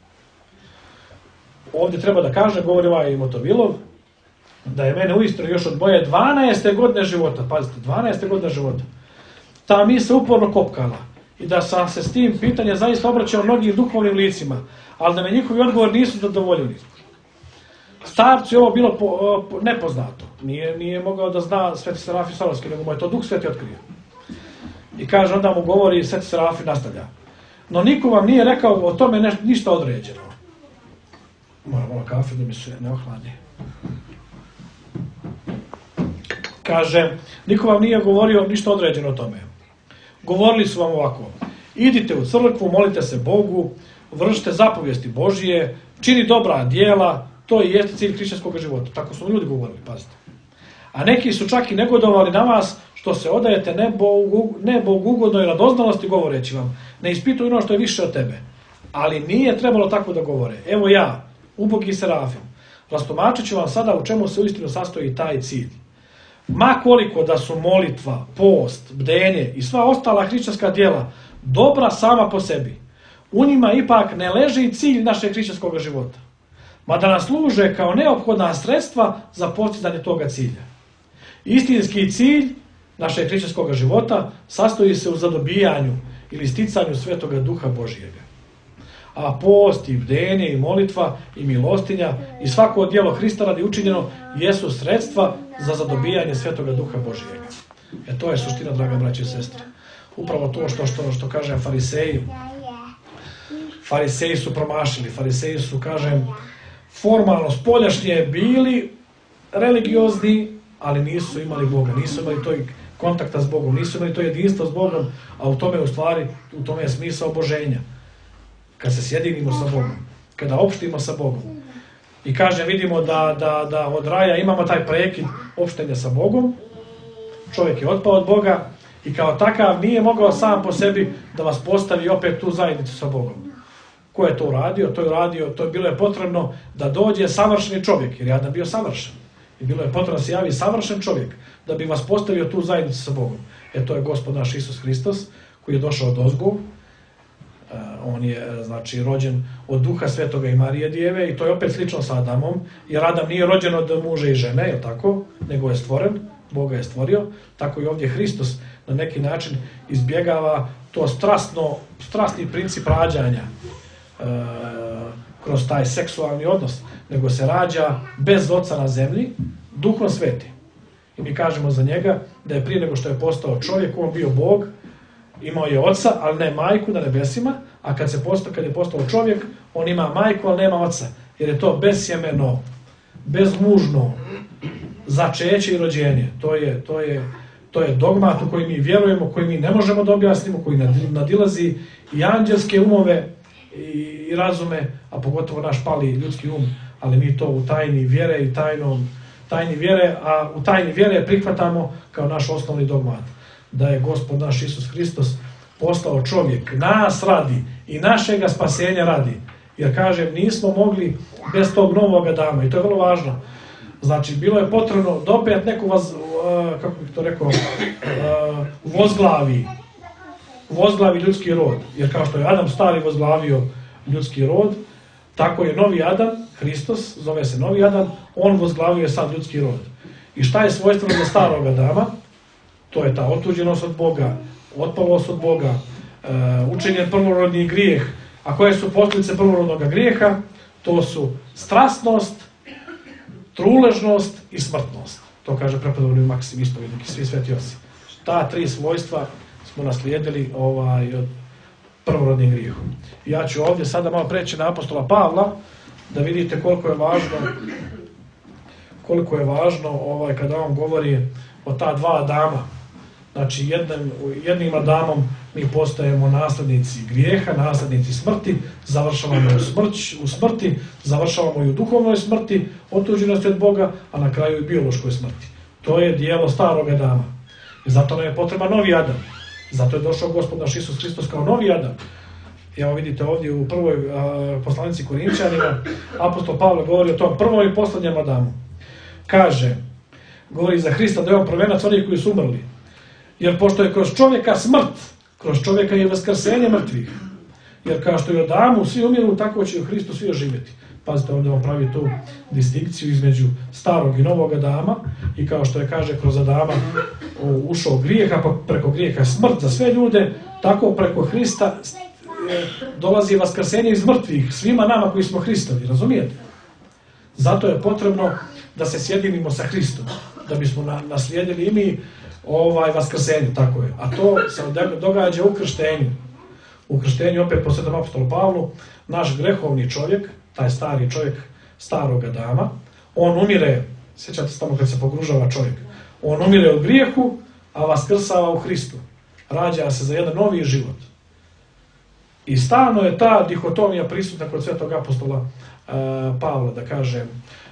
Speaker 2: Ovdje treba da kaže, govori ovaj Motovilov, da je mene uistinu još od moje 12. godine života, pazite, 12. godine života, ta mi se uporno kopkala i da sam se s tim pitanjem zaista obraćao mnogim duhovnim licima, ali da me njihovi odgovor nisu zadovoljili. Starcu je ovo bilo nepoznato. Nije mogao da zna Sveti Serafim Sarovski, nego mu je to Duh Sveti otkrio. I kaže, onda mu govori, Sveti Serafim nastavlja. No niko vam nije rekao o tome ništa određeno. Moram malo kafe da mi se ne ohladi. Kaže, niko vam nije govorio ništa određeno o tome. Govorili su vam ovako. Idite u crkvu, molite se Bogu, vršite zapovijesti Božije, čini dobra djela, to i jeste cilj hrišćanskog života. Tako su ljudi govorili, pazite. A neki su čak i negodovali na vas što se odajete ne bogugodnoj radoznalosti govoreći vam. Ne ispituju ono što je više od tebe. Ali nije trebalo tako da govore. Evo ja, ubogi Serafim, rastumačit ću vam sada u čemu se uistinu sastoji taj cilj. Ma koliko da su molitva, post, bdenje i sva ostala hrišćanska djela dobra sama po sebi, u njima ipak ne leži cilj našeg hrišćanskog života, mada nas služe kao neophodna sredstva za postizanje toga cilja. Istinski cilj našeg hrišćanskog života sastoji se u zadobijanju ili sticanju Svetoga Duha Božijega. A post i bdenje i molitva i milostinja i svako djelo Hrista radi učinjeno jesu sredstva za zadobijanje Svetoga Duha Božijega. To je suština, draga braće i sestre. Upravo to što kažem fariseji. Fariseji su promašili, fariseji su, kažem, formalno spoljašnje bili religiozni, ali nisu imali Boga, nisu imali tog kontakta s Bogom, nisu imali to jedinstvo s Bogom, a u tome je smisao boženja. Kad se sjedinimo sa Bogom, kada opštimo sa Bogom. I kažem, vidimo da od raja imamo taj prekid opštenja sa Bogom, čovjek je otpao od Boga i kao takav nije mogao sam po sebi da vas postavi opet tu zajednicu sa Bogom. Ko je to uradio? To je bilo je potrebno da dođe savršeni čovjek, jer je Adam bio savršen. I bilo je potrebno da se javi savršen čovjek da bi vas postavio tu zajednicu sa Bogom. To je Gospod naš Isus Hristos koji je došao od ozgo. On je, znači, rođen od Duha Svetoga i Marije Djeve i to je opet slično sa Adamom, jer Adam nije rođen od muža i žene, je tako? Nego je stvoren, Bog ga je stvorio. Tako i ovdje Hristos na neki način izbjegava to strasni princip rađanja kroz taj seksualni odnos, nego se rađa bez oca na zemlji, Duhom Svetim. I mi kažemo za njega da je prije nego što je postao čovjek, on bio Bog, imao je oca, ali ne majku na nebesima, a kad je postao čovjek, on ima majku, ali nema oca, jer je to bezsjemeno, bezmužno začeće i rođenje. To je dogmat u koji mi vjerujemo, koji mi ne možemo da objasnimo, koji nadilazi i anđelske umove i razume, a pogotovo naš pali ljudski ali mi to u tajni vjere a u tajni vjere prihvatamo kao naš osnovni dogmat. Da je Gospod naš Isus Hristos postao čovjek, nas radi i našega spasenja radi. Jer kažem, nismo mogli bez tog novog Adama i to je vrlo važno. Znači, bilo je potrebno da opet neko vas, kako bih to rekao, vozglavi ljudski rod. Jer kao što je Adam stari vozglavio ljudski rod, tako je novi Adam, Hristos, zove se novi Adam, on vozglavio sad ljudski rod. I šta je svojstveno za starog Adama? To je ta otuđenost od Boga, otpalost od Boga, učinjen prvorodni grijeh. A koje su posljedice prvorodnog grijeha? To su strasnost, truležnost i smrtnost. To kaže prepodobni Maksim Ispovjednik i svi sveti oci. Ta tri svojstva smo naslijedili od prvorodnim grijehom. Ja ću ovdje sada malo preći na apostola Pavla, da vidite koliko je važno kada on govori o ta dva Adama. Znači, jednim Adamom mi postajemo naslednici grijeha, naslednici smrti, završavamo u smrti, završavamo i u duhovnoj smrti, otuđenosti od Boga, a na kraju i biološkoj smrti. To je dijelo starog Adama. I zato nam je potreban novi Adam. Zato je došao Gospod naš Isus Hristos kao novi Adam. Evo vidite ovdje u prvoj poslanici Korinčanima, apostol Pavle govori o tom prvom i posljednjem Adamu. Govori za Hrista da je on prvenac onih koji su umrli. Jer pošto je kroz čovjeka smrt, kroz čovjeka je vaskrsenje mrtvih. Jer kao što je u Adamu svi umiru, tako će u Hristu svi oživjeti. Pazite, ovdje on pravi tu distinkciju između starog i novog Adama i kao što je kaže kroz Adama ušao grijeh, a preko grijeha smrt za sve ljude, tako preko Hrista dolazi vaskrsenje iz mrtvih svima nama koji smo Hristovi, razumijete? Zato je potrebno da se sjedinimo sa Hristom, da bismo naslijedili i mi vaskrsenju, tako je. A to se događa u krštenju. U krštenju, opet po Svetom apostolu Pavlu, naš grehovni čovjek, taj stari čovjek starog Adama, on umire, sjećate se tamo kad se pogružava čovjek, on umire u grijehu, a vaskrsava u Hristu. Rađa se za jedan novi život. I stalno je ta dihotomija prisutna kod Svetog apostola Pavla, da kažem,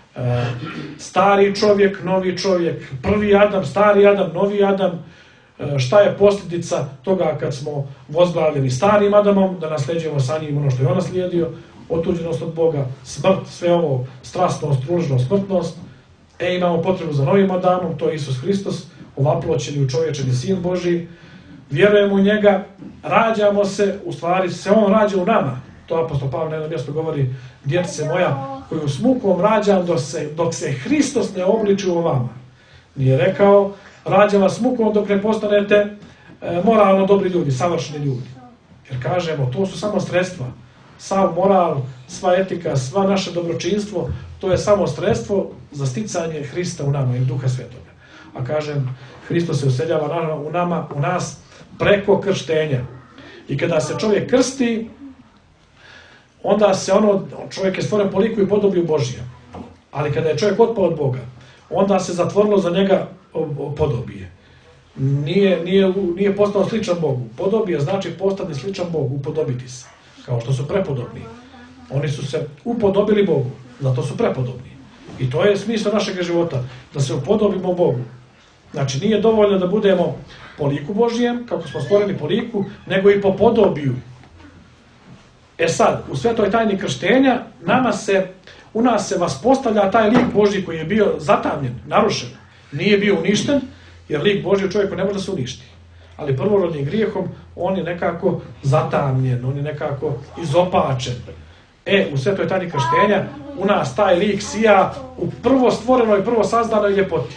Speaker 2: stari čovjek, novi čovjek, prvi Adam, stari Adam, novi Adam. Šta je posljedica toga kad smo vozglavljeni starim Adamom, da nasljeđujemo sa njim ono što je on naslijedio, otuđenost od Boga, smrt, sve ovo, strasnost, truležnost, smrtnost. Imamo potrebu za novim Adamom, to je Isus Hristos, ovaploćeni, učovječeni Sin Božji. Vjerujemo u njega, rađamo se, u stvari se on rađa u nama. To apostol Pavle na jednom mjestu govori, djece moja, koju s mukom rađam dok se Hristos ne obliči u vama. Nije rekao, rađam vas mukom dok ne postanete moralno dobri ljudi, savršeni ljudi. Jer kažemo, to su samo sredstva. Sav moral, sva etika, sva naše dobročinstvo, to je samo sredstvo za sticanje Hrista u nama i Duha Svetoga. A kažem, Hristos se useljava u nas preko krštenja. I kada se čovjek krsti, onda se čovjek je stvoren po liku i podobiju Božija. Ali kada je čovjek otpao od Boga, onda se zatvorilo za njega podobije. Nije postao sličan Bogu. Podobije znači postati sličan Bogu, upodobiti se. Kao što su prepodobni. Oni su se upodobili Bogu, zato su prepodobni. I to je smisao našeg života, da se upodobimo Bogu. Znači nije dovoljno da budemo po liku Božijem, kako smo stvoreni po liku, nego i po podobiju. Sad, u svetoj tajni krštenja, u nas se vaspostavlja taj lik Božji koji je bio zatamljen, narušen. Nije bio uništen, jer lik Božji u čovjeku ne može da se uništi. Ali prvorodnim grijehom on je nekako zatamljen, on je nekako izopačen. U svetoj tajni krštenja u nas taj lik sija u prvo stvorenoj, prvo sazdanoj ljepoti.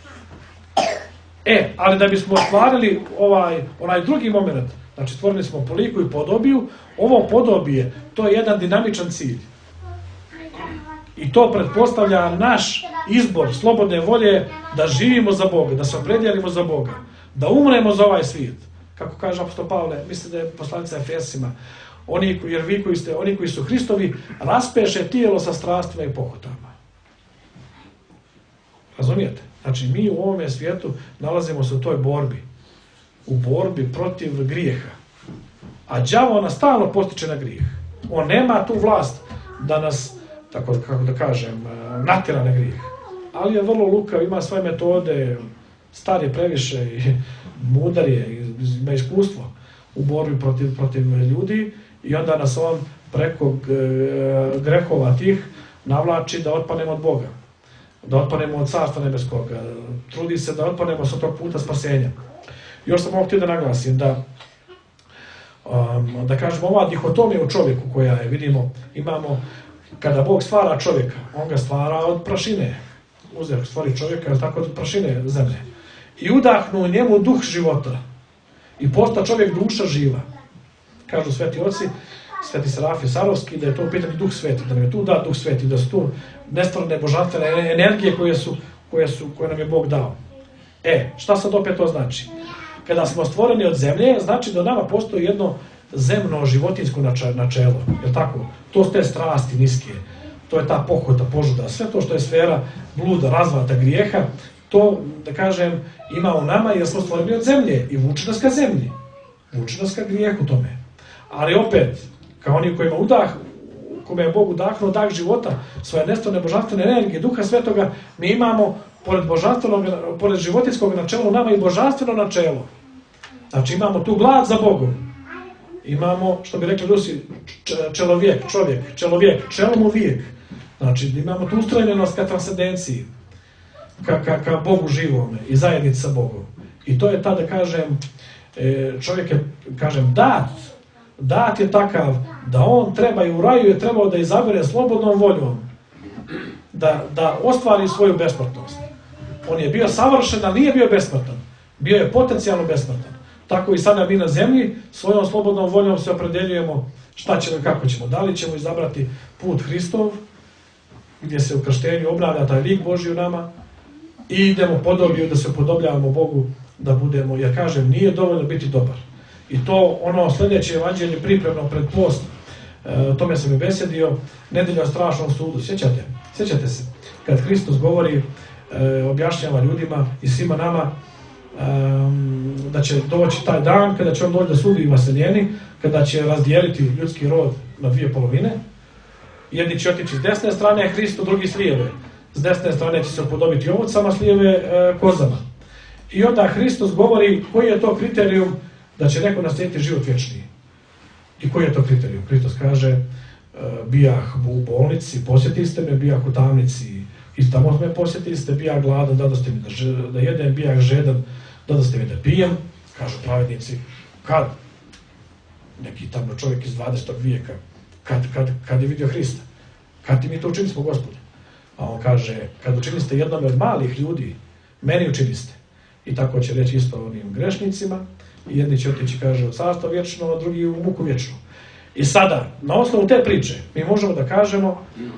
Speaker 2: Ali da bismo ostvarili onaj drugi moment, znači stvorili smo po liku i podobiju, ovo podobije, to je jedan dinamičan cilj. I to pretpostavlja naš izbor slobodne volje da živimo za Boga, da se opredijelimo za Boga, da umremo za ovaj svijet. Kako kaže apostol Pavle, mislim da je poslanica Efesima, oni koji su Hristovi raspeše tijelo sa strastvima i pohotama. Razumijete? Znači mi u ovome svijetu nalazimo se u toj borbi. U borbi protiv grijeha. A đavo nas stalno postiče na grijeh. On nema tu vlast da nas, tako kako da kažem, natjera na grijeh. Ali je vrlo lukav, ima svoje metode, star je previše i mudar je, ima iskustvo u borbi protiv ljudi i onda nas on preko grehova tih navlači da otpanemo od Boga, da otpanemo od Carstva nebeskoga, trudi se da otpanemo sa tog puta spasenja. Još sam ovo htio da naglasim da kažemo ova dihotomija u čovjeku koja je, vidimo, imamo, kada Bog stvara čovjeka, on ga stvara od prašine, stvori čovjeka tako od prašine zemlje i udahnu u njemu duh života i posta čovjek duša živa. Kažu sveti oci, sveti Serafij Sarovski, da je to u pitanju duh sveti, da nam je tu da duh sveti, da su tu nestvarne božanstvene energije koje nam je Bog dao. Šta sad opet to znači? Kada smo stvoreni od zemlje, znači da u nama postoji jedno zemno životinjsko načelo. Je tako? To su te strasti niske, to je ta pohota, požuda, sve to što je sfera bluda, razvrata, grijeha, to, da kažem, ima u nama jer smo stvoreni od zemlje i vuče nas ka zemlji. Vuče nas ka grijehu tome. Ali opet, kao oni kome je Bog udahnuo dah života, svoje nestvarne božanstvene energije, Duha Svetoga, mi imamo pored životinjskog načela u nama i božanstveno načelo. Znači imamo tu glad za Bogom. Imamo, što bi rekli Rusi, čelovijek, čelom uvijek. Znači imamo tu ustrojljenost ka transcendenciji, ka Bogu živome i zajednici sa Bogom. I to je tada, da kažem, čovjek je, kažem, dat je takav da on treba i u raju je trebao da izabere slobodnom voljom da ostvari svoju besmrtnost. On je bio savršen, ali nije bio besmrtan. Bio je potencijalno besmrtan. Tako i sada mi na zemlji svojom slobodnom voljom se opredjeljujemo šta ćemo i kako ćemo. Da li ćemo izabrati put Hristov, gdje se u krštenju obnavlja taj lik Božji u nama i idemo podobiju da se upodobljavamo Bogu da budemo, jer kažem, nije dovoljno biti dobar. I to sljedeće evanđelje pripremno pred post, tome sam i besedio, nedelja o strašnom sudu. Sjećate se, kad Hristos govori, objašnjava ljudima i svima nama da će doći taj dan kada će on doći da sudi i vaseljeni, kada će razdijeliti ljudski rod na dvije polovine. Jedni će otići s desne strane Hristu, drugi s lijeve. S desne strane će se upodobiti ovcama, s lijeve kozama. I onda Hristos govori koji je to kriterijum da će neko naslijediti život vječni. I koji je to kriterijum? Hristos kaže, bijah u bolnici, posjetili ste me, bijah u tamnici, i tamo me posjetili ste, bijah gladan, dadoste mi da jedem, bijah žedan, dadoste mi da pijem. Kažu pravednici, kad? Neki tamo čovjek iz 20. vijeka, kad je vidio Hrista? Kad ti mi to učinili smo, Gospode? A on kaže, kad učinili ste jednome od malih ljudi, meni učinili ste. I tako će reći isto onim grešnicima. I jedni će otići, kaže, u carstvo vječno, a drugi u muku vječnu. I sada, na osnovu te priče, mi možemo da kažemo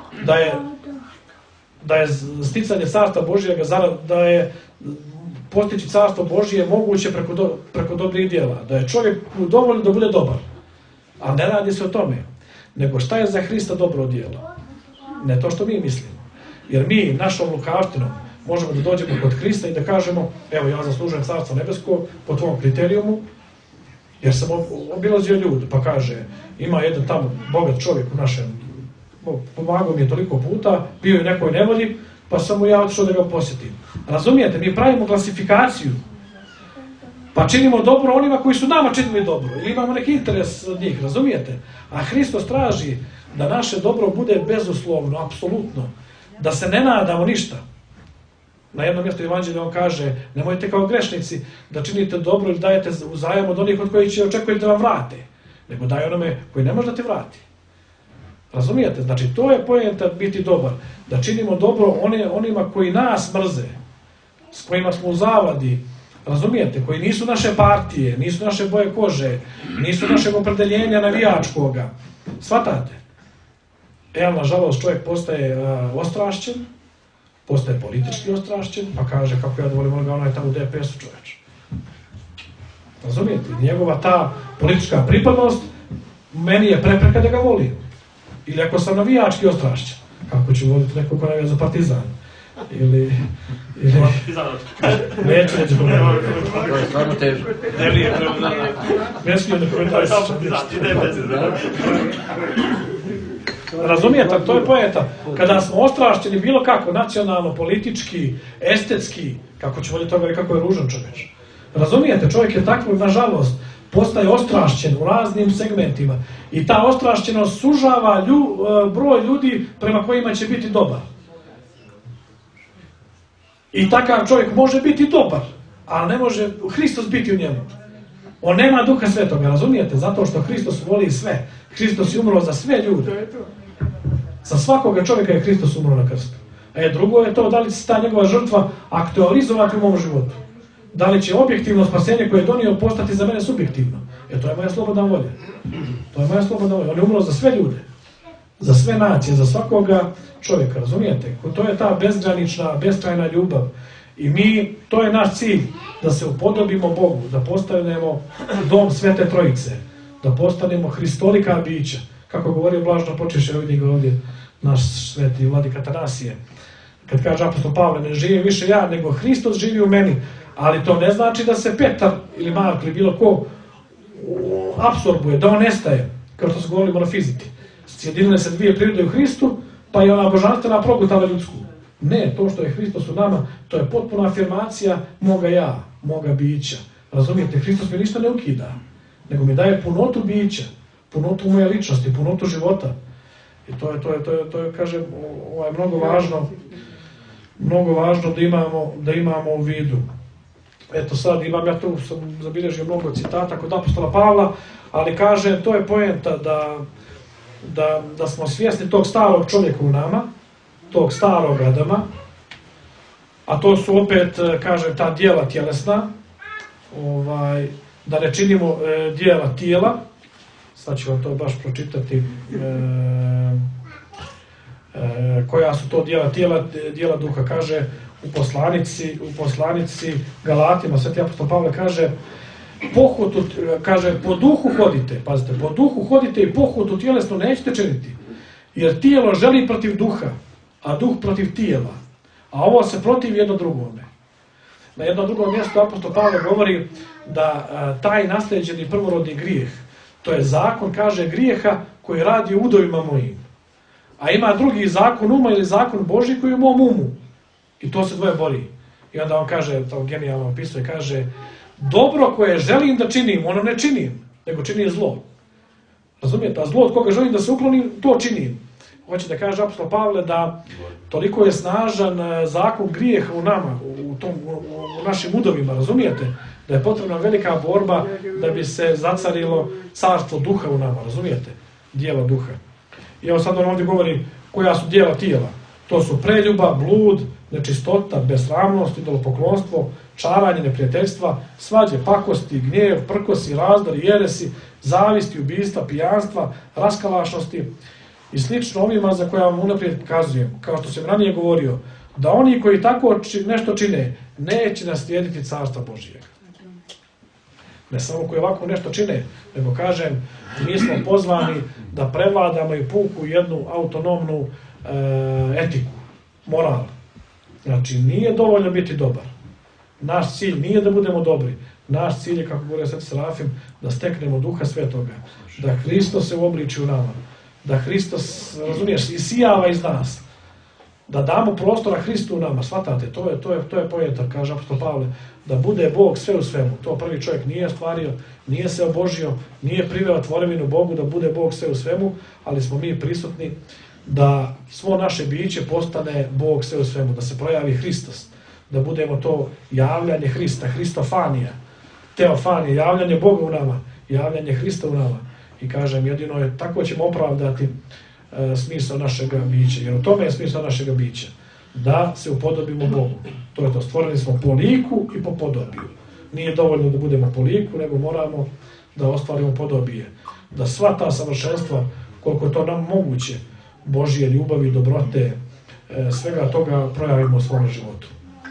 Speaker 2: da je sticanje carstva Božjega, da je postići carstvo Božje moguće preko dobrih djela. Da je čovjek dovoljno da bude dobar. A ne radi se o tome. Nego šta je za Hrista dobro djelo? Ne to što mi mislimo. Jer mi našom lukavštinom možemo da dođemo kod Hrista i da kažemo, evo ja zaslužujem carstvo nebesko po tvom kriterijumu, jer sam obilazio ljudi, pa kaže, ima jedan tamo bogat čovjek u našem, pomagao mi je toliko puta, bio je u nekoj nevolji, pa sam mu ja otišao da ga posjetim. Razumijete, mi pravimo klasifikaciju, pa činimo dobro onima koji su nama činili dobro, ili imamo neki interes od njih, razumijete? A Hristos traži da naše dobro bude bezuslovno, apsolutno, da se ne nadamo ništa. Na jednom mjestu Evanđelja on kaže, nemojte kao grešnici da činite dobro ili dajete uzajam od onih od kojih će očekujete da vam vrate, nego daj onome koji ne može da ti vrati. Razumijete? Znači, to je poenta biti dobar. Da činimo dobro onima koji nas mrze, s kojima smo u zavadi, razumijete? Koji nisu naše partije, nisu naše boje kože, nisu našeg opredeljenja navijačkoga. Shvatate? Evo, nažalost, čovjek postaje ostrašćen, postaje politički ostrašćen, pa kaže kako ja volim onoga, ono je tamo u DPS-u čovječ. Razumijete? Njegova ta politička pripadnost meni je prepreka da ga volim. Ili ako sam navijački ostrašćen, kako ću voliti nekog ko navija za Partizan. Ili neću reći komentar.
Speaker 4: To je stvarno težko.
Speaker 2: Ne smijem da komentariš. Razumijete, to je poeta. Kada smo ostrašćeni bilo kako, nacionalno, politički, estetski, kako ću voljeti toga i kako je ružan čovječ. Razumijete, čovjek je takav, nažalost, postaje ostrašćen u raznim segmentima. I ta ostrašćenost sužava broj ljudi prema kojima će biti dobar. I takav čovjek može biti dobar, ali ne može Hristos biti u njemu. On nema Duha Svetoga, razumijete? Zato što Hristos voli sve. Hristos je umro za sve ljude. Za svakoga čovjeka je Hristos umro na krstu. Drugo je to da li će se ta njegova žrtva aktualizovati u mom životu. Da li će objektivno spasenje koje je donio postati za mene subjektivno. To je moja slobodna volja. To je moja slobodna volja. On je umro za sve ljude. Za sve nacije, za svakoga čovjeka, razumijete? To je ta bezgranična, beskrajna ljubav. I mi, to je naš cilj, da se upodobimo Bogu, da postanemo dom Svete Trojice, da postanemo hristolika bića. Kako govorio blažno počeše, vidi ga ovdje naš sveti vladika Atanasije. Kad kaže apostol Pavle, ne živim više ja, nego Hristos živi u meni. Ali to ne znači da se Petar ili Mark ili bilo ko apsorbuje, da on nestaje, kao što su govorili monofiziti. Sjedinile se dvije prirode u Hristu, pa je ona božanstvena progutala ljudsku. Ne, to što je Hristos u nama, to je potpuna afirmacija moga ja, moga bića. Razumijete, Hristos mi ništa ne ukida, nego mi daje punotu bića, punotu moje ličnosti, punotu života. I to je kažem, mnogo važno da imamo u vidu. Eto sad imam, ja tu sam zabilježio mnogo citata kod apostola Pavla, ali kaže, to je poenta da smo svjesni tog starog čovjeka u nama, tog starog Adama, a to su opet, kažem, ta djela tjelesna, da ne činimo djela tijela. Sad ću vam to baš pročitati, koja su to djela tijela, djela duha. Kaže u poslanici Galatima, sveti apostol Pavle kaže, po duhu hodite, pazite, po duhu hodite i pohutu tjelesno nećete činiti, jer tijelo želi protiv duha, a duh protiv tijela, a ovo se protiv jedno drugome. Na jednom drugom mjestu apostol Pavle govori da taj naslijeđeni prvorodni grijeh, to je zakon, kaže, grijeha koji radi u udovima mojim. A ima drugi zakon uma ili zakon Božji koji je u mom umu. I to se dvoje bori. I onda on kaže, to genijalno opisuje, kaže, dobro koje želim da činim, ono ne činim, nego činim zlo. Razumijete? A zlo od koga želim da se uklonim, to činim. Hoće da kaže apostol Pavle da toliko je snažan zakon grijeha u nama, u našim udovima, razumijete? Da je potrebna velika borba da bi se zacarilo carstvo duha u nama, razumijete? Dijela duha. I evo sad on ovdje govori koja su dijela tijela. To su preljuba, blud, nečistota, besramnost, idolopoklonstvo, čaranje, neprijateljstva, svađe, pakosti, gnjev, prkosi, razdori, jeresi, zavisti, ubistva, pijanstva, raskalašnosti i slično ovima za koje vam unaprijed kazujem. Kao što sam ranije govorio, da oni koji tako nešto čine, neće naslijediti carstva Božijega. Ne samo koji ovako nešto čine, nego kažem, mi smo pozvani da prevladamo i puku jednu autonomnu etiku, moral. Znači, nije dovoljno biti dobar. Naš cilj nije da budemo dobri. Naš cilj je, kako govori Sveti Serafim, da steknemo Duha Svetoga, da Hristos se uobliči u nama, da Hristos, razumiješ, isijava iz nas, da damo prostora Hristu u nama, shvatate, to je poenta, kaže apostol Pavle, da bude Bog sve u svemu. To prvi čovjek nije stvario, nije se obožio, nije priveo tvorevinu Bogu da bude Bog sve u svemu, ali smo mi prisutni da svo naše biće postane Bog sve u svemu, da se projavi Hristos, da budemo to javljanje Hrista, Hristofanija, teofanija, javljanje Boga u nama, javljanje Hrista u nama. I kažem, jedino je, tako ćemo opravdati smisao našega bića, jer u tome je smisao našega bića, da se upodobimo Bogu. To je to, stvoreni smo po liku i po podobiju. Nije dovoljno da budemo po liku, nego moramo da ostvarimo podobije. Da sva ta savršenstva, koliko je to nam moguće, Božje ljubavi, dobrote, svega toga projavimo u svom životu.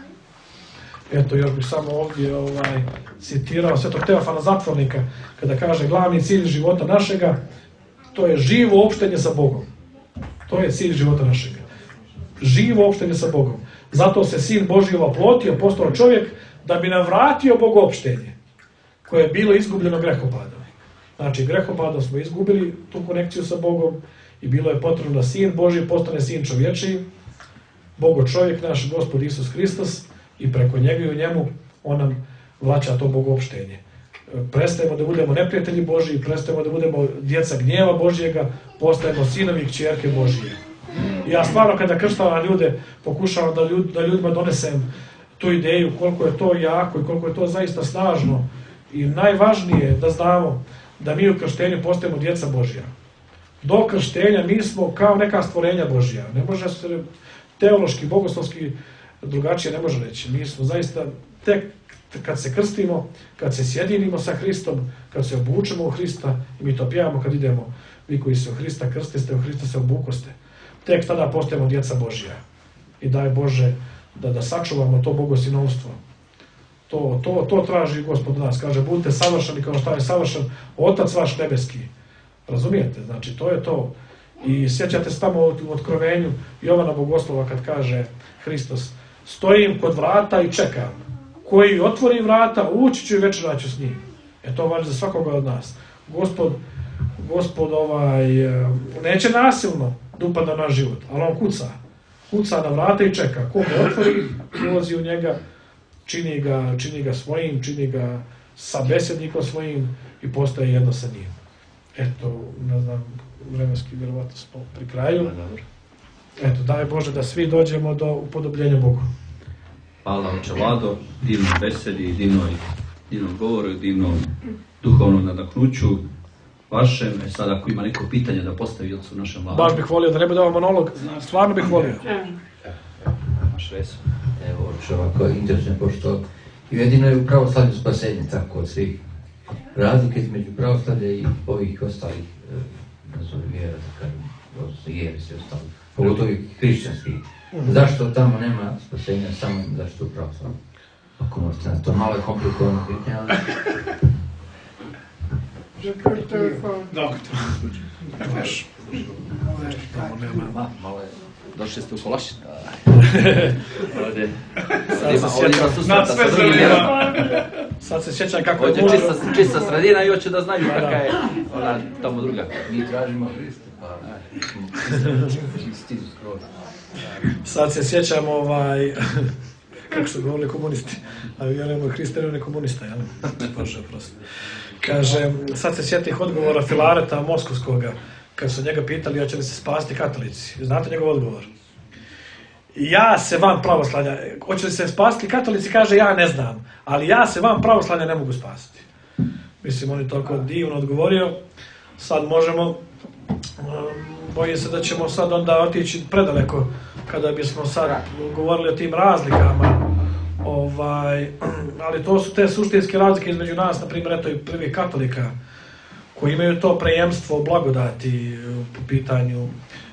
Speaker 2: Eto, još bih samo ovdje citirao Svetog Teofana Zatvornika, kada kaže glavni cilj života našega, to je živo opštenje sa Bogom. To je cilj života našega. Živo opštenje sa Bogom. Zato se Sin Božji oplotio, postao čovjek, da bi nam vratio Bogoopštenje, koje je bilo izgubljeno grehopadom. Znači, grehopadom smo izgubili tu konekciju sa Bogom i bilo je potrebno da Sin Božji postane Sin čovječiji, Bogo čovjek, naš Gospod Isus Hristos, i preko njega i u njemu on nam vraća to Bogoopštenje. Prestajemo da budemo neprijatelji Božji, prestajemo da budemo djeca gnjeva Božjega, postajemo sinovi i kćerke Božje. Ja stvarno kada krštavam ljude, pokušavam da ljudima donesem tu ideju koliko je to jako i koliko je to zaista snažno. I najvažnije je da znamo da mi u krštenju postajemo djeca Božja. Do krštenja mi smo kao neka stvorenja Božja. Ne može se teološki, bogoslovski drugačije ne može reći. Mi smo zaista tek kad se krstimo, kad se sjedinimo sa Hristom, kad se obučemo u Hrista, i mi to pjevamo kad idemo, vi koji se u Hrista krstiste, u Hrista se obukoste. Tek tada postajemo djeca Božja. I daj Bože da sačuvamo to bogosinovstvo. To traži Gospod nas. Kaže, budite savršeni kao što je savršen Otac vaš nebeski. Razumijete? Znači, to je to. I sjećate se tamo u Otkrovenju Jovana Bogoslova kad kaže Hristos, stojim kod vrata i čekam. Koji otvori vrata, ući ću i večerat ću s njim. To važi za svakoga od nas. Gospod neće nasilno da upada na naš život, ali on kuca na vrata i čeka. Ko ga otvori, ulazi u njega, čini ga svojim, čini ga sa besednikom svojim i postaje jedno sa njim. Eto, ne znam, vremenski vjerovatno smo pri kraju. Eto, daj Bože da svi dođemo do upodobljenja Bogu.
Speaker 1: Hvala oče Vlado, divnoj besedi, divnom govoru, divnom duhovnom nadahnuću vašem. Sada ako ima neko pitanje da postavi ocu našem Vladu.
Speaker 2: Baš bih volio da ne bude ovaj monolog, stvarno bih volio.
Speaker 1: Imaš resu.
Speaker 4: Evo, ovako interesno, pošto jedino je u pravoslavlju spasenje, tako od svih. Razlike između pravoslavlja i ovih ostalih, nazovi vjera, odnosno jeresi i ostali, pogotovo i hrišćanskih. Zašto tamo nema spasenja, samo zašto u pravoslavlju? Ako možete na to, malo je komplikovano pitanje, ali...
Speaker 1: Malo je... Došli ste u Kolašin.
Speaker 2: Sad se sjećam kako je
Speaker 1: Hoće čista sredina i hoće da znaju kakva je ona tamo druga.
Speaker 4: Mi tražimo Hrista, pa stizu skroz.
Speaker 2: Sad se sjećam kako su govorili komunisti, a vjerujemo Hrista je komunista, jel? Bože, prosto. Kaže, sad se sjetih odgovora Filareta Moskovskoga, kad su njega pitali hoće li se spasiti katolici. Znate njegov odgovor? Ja se van pravoslavlja, hoće li se spasiti katolici, kaže ja ne znam, ali ja se van pravoslavlja ne mogu spasiti. Mislim, on je toliko divno odgovorio. Sad možemo bojim se da ćemo sad onda otići predaleko kada bismo sad govorili o tim razlikama. Ali to su te suštinske razlike između nas, na primjer, eto i prvih katolika, koji imaju to prejemstvo blagodati po pitanju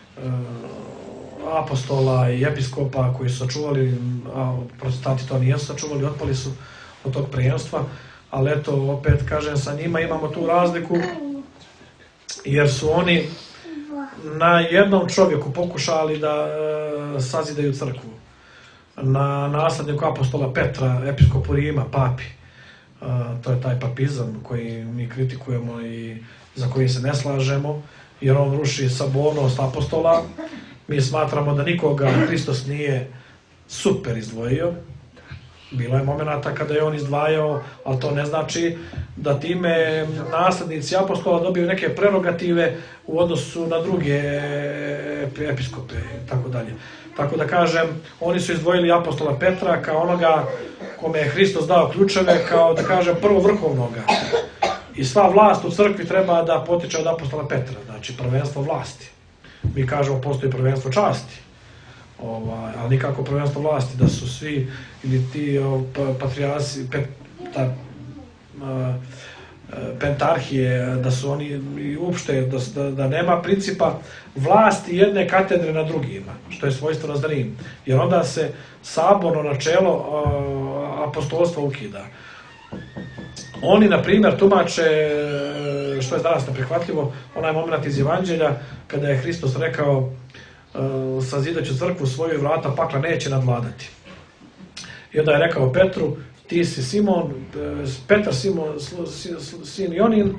Speaker 2: apostola i episkopa koji su sačuvali, a protestanti to nijesu sačuvali, otpali su od tog prejemstva, ali eto, opet kažem, sa njima imamo tu razliku, jer su oni na jednom čovjeku pokušali da sazidaju crkvu, na nasledniku apostola Petra, episkopu Rima, papi. To je taj papizam koji mi kritikujemo i za koji se ne slažemo, jer on ruši sabornost apostola. Mi smatramo da nikoga Hristos nije super izdvojio. Bilo je momenata kada je on izdvajao, ali to ne znači da time naslednici apostola dobiju neke prerogative u odnosu na druge episkope i tako dalje. Tako da kažem, oni su izdvojili apostola Petra kao onoga kome je Hristos dao ključeve, kao da kažem prvo vrhovnoga. I sva vlast u crkvi treba da potiče od apostola Petra, znači prvenstvo vlasti. Mi kažemo postoji prvenstvo časti, ali nikako prvenstvo vlasti, da su svi ili ti patrijarsi, pentarhije, da su oni i uopšte, da nema principa vlasti jedne katedre na drugima, što je svojstveno za Rim. Jer onda se saborno načelo apostolstva ukida. Oni, na primjer, tumače, što je danas neprihvatljivo, onaj moment iz Evanđelja, kada je Hristos rekao sazidaću crkvu svoju i vrata pakla neće nadvladati. I onda je rekao Petru, ti si Simon, Petar Simon, sin Jonin,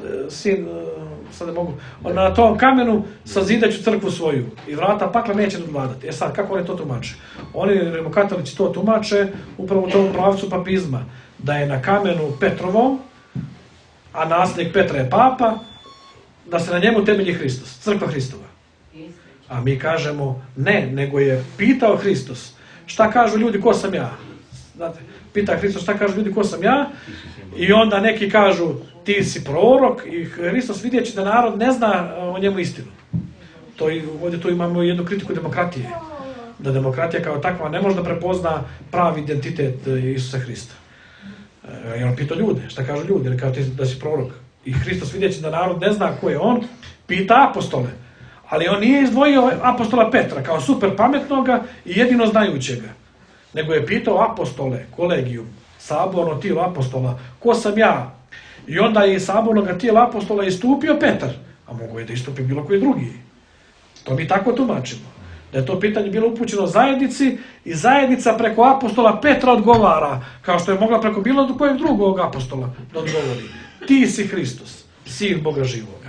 Speaker 2: sad ne mogu, na tom kamenu sazidaću crkvu svoju i vrata pakla neće nadvladati. Sad, kako oni to tumače? Oni, rimokatolici, to tumače upravo u tom pravcu papizma, da je na kamenu Petrovom, a naslednik Petra je papa, da se na njemu temelji Hristos, crkva Hristova. A mi kažemo ne, nego je pitao Hristos, šta kažu ljudi, ko sam ja? Znate, pita Hristos šta kažu ljudi, ko sam ja? I onda neki kažu, ti si prorok, i Hristos vidjeći da narod ne zna o njemu istinu. Ovdje tu imamo jednu kritiku demokratije, da demokratija kao takva ne može da prepozna pravi identitet Isusa Hrista. Jer on pita ljude, šta kažu ljudi, jer kao ti da si prorok. I Hristos vidjeći da narod ne zna ko je on, pita apostole. Ali on nije izdvojio apostola Petra kao super pametnoga i jedino znajućega. Nego je pitao apostole, kolegijum, saborno tijelo apostola, ko sam ja? I onda je iz sabornog tijela apostola istupio Petar, a mogu je da istupi bilo koji drugi. To mi tako tumačimo. Da je to pitanje bilo upućeno zajednici i zajednica preko apostola Petra odgovara, kao što je mogla preko bilo kojeg drugog apostola da odgovori. Ti si Hristos, sin Boga živoga.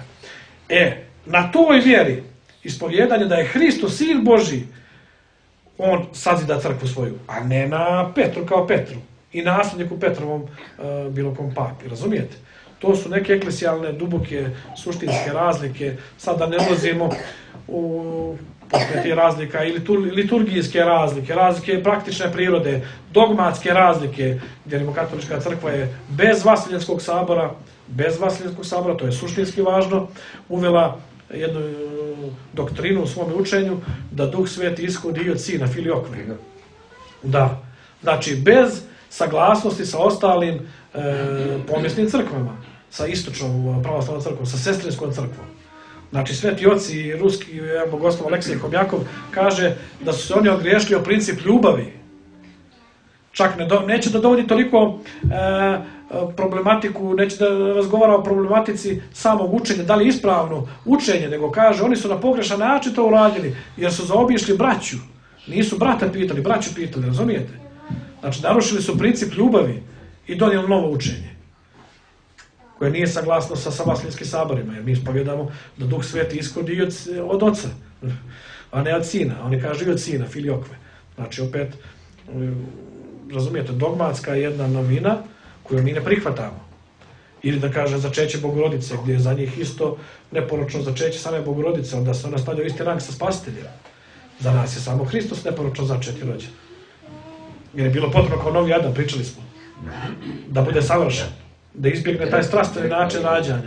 Speaker 2: Na toj vjeri ispovjedanje da je Hristos sin Božji, on sazida crkvu svoju, a ne na Petru kao Petru i nasljedniku Petrovom bilo kom papi, razumijete? To su neke eklesijalne, duboke, suštinske razlike, sad da ne ulazimo u te razlika ili liturgijske razlike praktične prirode, dogmatske razlike, gdje rimokatolička crkva je bez vaseljenskog sabora, to je suštinski važno, uvela jednu doktrinu u svome učenju da Duh Sveti ishodi i od Sina, Filiokve. Da. Znači, bez saglasnosti sa ostalim pomjesnim crkvama, sa istočnom pravoslavnom crkvom, sa sestrinskom crkvom. Znači, sveti oci, ruski bogoslov Aleksej Homjakov kaže da su se oni ogriješili o princip ljubavi. Čak neće da dovodi toliko problematiku, neće da razgovara o problematici samog učenja, da li je ispravno učenje, nego kaže oni su na pogrešan način to uradili, jer su zaobišli braću. Nisu brata pitali, braću pitali, razumijete? Znači, narušili su princip ljubavi i donijeli novo učenje, koje nije saglasno sa vaseljenskim saborima, jer mi ispovjedamo da Duh Sveti ishodi od Oca, a ne od Sina. Oni kažu i od Sina, Filiokve. Znači, opet, razumijete, dogmatska je jedna novina koju mi ne prihvatamo. Ili da kaže začeće Bogorodice, gdje je za njih isto neporočno začeće same Bogorodice, onda se ona stavlja u isti rang sa spasiteljem. Za nas je samo Hristos neporočno začeti rođen. Jer je bilo potrebno kao novi Adam, pričali smo, da bude savršen, da izbjegne taj strastveni način rađanja.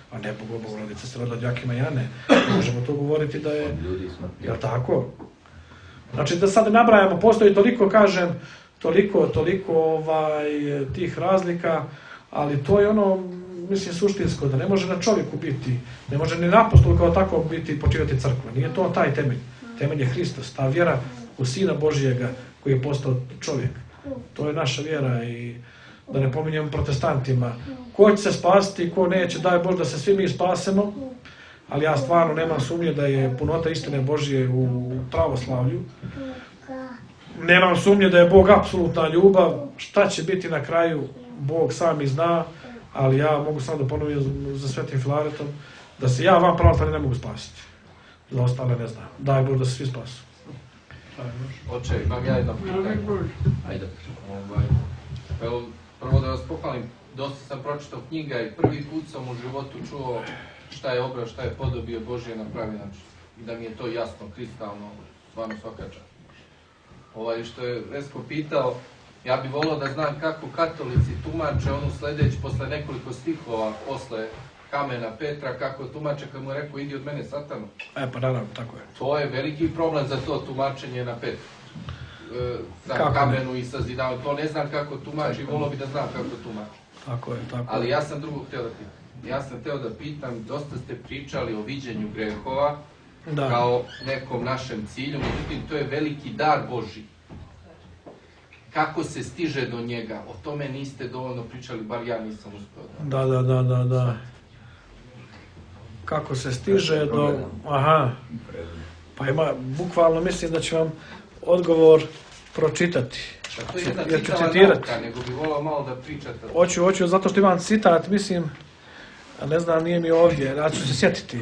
Speaker 2: a ne Bogorodica se rodila od Jakima i Ane. Ne možemo to govoriti da je... Jel tako? Znači da sad nabrajamo, postoji toliko, kažem, toliko tih razlika, ali to je ono, mislim, suštinsko, da ne može na čovjeku biti, ne može ni na apostolu kao tako biti počivati crkva. Nije to taj temelj. Temelj je Hristos, ta vjera u Sina Božijega koji je postao čovjek. To je naša vjera i da ne pominjem protestantima. Ko će se spasiti, ko neće, daj Bože da se svi mi spasemo, ali ja stvarno nemam sumnje da je punota istine Božije u pravoslavlju. Nemam sumnje da je Bog apsolutna ljubav. Šta će biti na kraju, Bog sam i zna, ali ja mogu samo da ponovim za Svetim Filaretom da se ja vam pravoslavni ne mogu spasiti. Za ostale ne znam. Daj Bože da se svi spasu.
Speaker 5: Oče, imam ja jedno pitanje. Ajde. Evo, prvo da vas pohvalim, dosta sam pročitao knjiga i prvi put sam u životu čuo šta je obraz, šta je podobio Božje na pravi način. I da mi je to jasno, kristalno, stvarno svaka čast. Što je Vesko pitao, ja bih volio da znam kako katolici tumače onu sljedeći posle nekoliko stihova, posle Kamena Petra, kako tumače kad mu je rekao idi od mene satanu.
Speaker 2: Pa naravno, tako je.
Speaker 5: To je veliki problem za to tumačenje na Petru. Za Kamenu i sa Zidanom. To ne znam kako tumači, volio bi da znam kako tumači.
Speaker 2: Tako je.
Speaker 5: Ali ja sam drugo htio da pitam. Ja sam htio da pitam, dosta ste pričali o viđenju grehova kao nekom našem cilju, međutim to je veliki dar Božji. Kako se stiže do njega? O tome niste dovoljno pričali, bar ja nisam uspio.
Speaker 2: Da. Kako se stiže do... Aha. Pa ima, bukvalno mislim da ću vam odgovor pročitati.
Speaker 5: To je jedna čitava nauka, nego bi volao malo da pričate.
Speaker 2: Hoću, zato što imam citat, mislim, ne znam, nije mi ovdje, ja ću se sjetiti.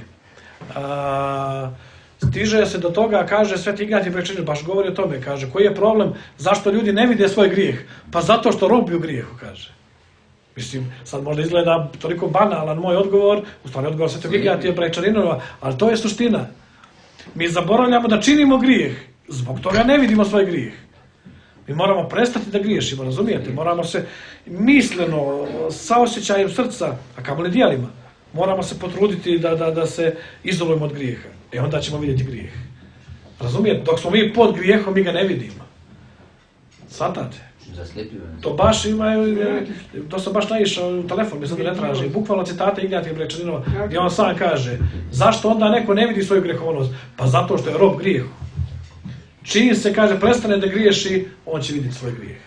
Speaker 2: Stiže se do toga, kaže Sveti Ignjatij Brečanin, baš govori o tome, kaže, koji je problem, zašto ljudi ne vide svoj grijeh? Pa zato što robuju grijehu, kaže. Mislim, sad možda izgleda toliko banalan moj odgovor, u stvari odgovor Svetog Ignjatija Brečaninova, ali to je suština. Mi zaboravljamo da činimo grijeh, zbog toga ne vidimo svoj grijeh. Mi moramo prestati da griješimo, razumijete? Moramo se misleno, sa osjećajem srca, a kamoli djelima, moramo se potruditi da se izolujemo od grijeha. Onda ćemo vidjeti grijeh. Razumijete? Dok smo mi pod grijehom, mi ga ne vidimo. Svatate? To baš imaju, to sam baš naišao u telefon, mislim da ne traži. Bukvalno citate Ignjatija Brečaninova, gdje on sam kaže, zašto onda neko ne vidi svoju grehovnost? Pa zato što je rob grijehu. Čim se, kaže, prestane da griješi, on će vidjeti svoj grijeh.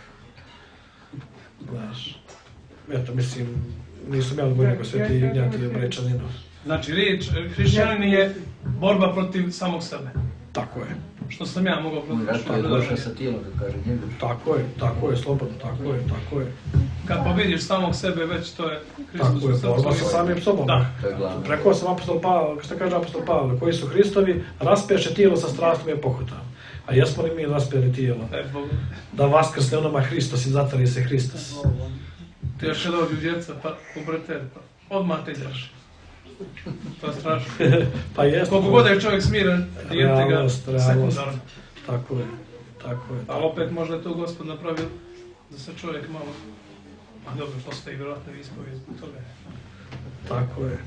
Speaker 2: Znaš, eto, mislim, nisam ja odgovorio nego Sveti Ignjatij Brečaninov.
Speaker 6: Znači, riječ hrišćanin je borba protiv samog sebe.
Speaker 2: Tako je.
Speaker 6: Što sam ja mogao protiv
Speaker 4: sebe. Došao sa tijelom, da kaže njegu.
Speaker 2: Tako je, slobodno, tako je.
Speaker 6: Kad pobediš samog sebe, već to je Hristos.
Speaker 2: Tako je, borba sa samim sobom.
Speaker 6: Da.
Speaker 2: Rekao sam apostol Pavle, što kaže apostol Pavle, koji su Hristovi, raspeše tijelo sa strastom i pohotama. A jesmo li mi raspeli tijelo? Da vaskrsne onoma Hristos i zatvori se Hristos.
Speaker 6: Ti još kad dođu djeca, pa pubertet, pa odmah te ideš. To je strašno.
Speaker 2: Pa jest.
Speaker 6: Koliko god je čovjek smiren, dijete ga sekundarno.
Speaker 2: Tako je.
Speaker 6: Ali opet možda je to Gospod napravio da se čovjek malo... A dobro, postoji vjerojatno ispovijed zbog toga.
Speaker 2: Tako je.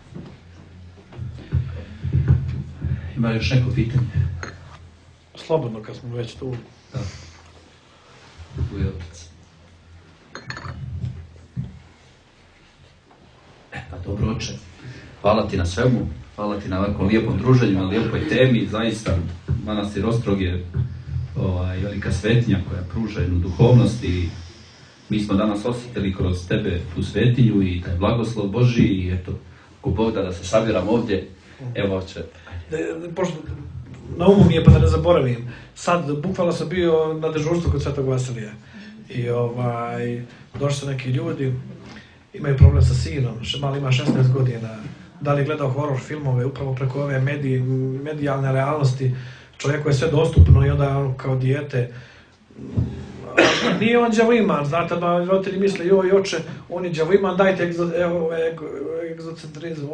Speaker 1: Ima još neko pitanje?
Speaker 2: Slobodno kad smo već tu.
Speaker 1: Da. Tu je otac. Pa dobro, oče. Hvala ti na svemu, hvala ti na ovakvom lijepom druženju, na lijepoj temi. Zaista, Manastir Ostrog je velika svetinja koja pruža jednu duhovnost i mi smo danas osjetili kroz tebe tu svetinju i taj blagoslov Božji i eto, ko Bog da se sabiramo ovdje. Evo, oče.
Speaker 2: Pošto na umu mi je, pa da ne zaboravim, sad bukvalno sam bio na dežurstvu kod Svetog Vasilija i došli su neki ljudi, imaju problem sa sinom, mali ima 16 godina, da li je gledao horor filmove upravo preko ove medijalne realnosti, čovjeku je sve dostupno i onda kao dijete, nije on đavoiman, znate da roditelji misle joj oče, on je đavoiman, dajte egzocentrizam,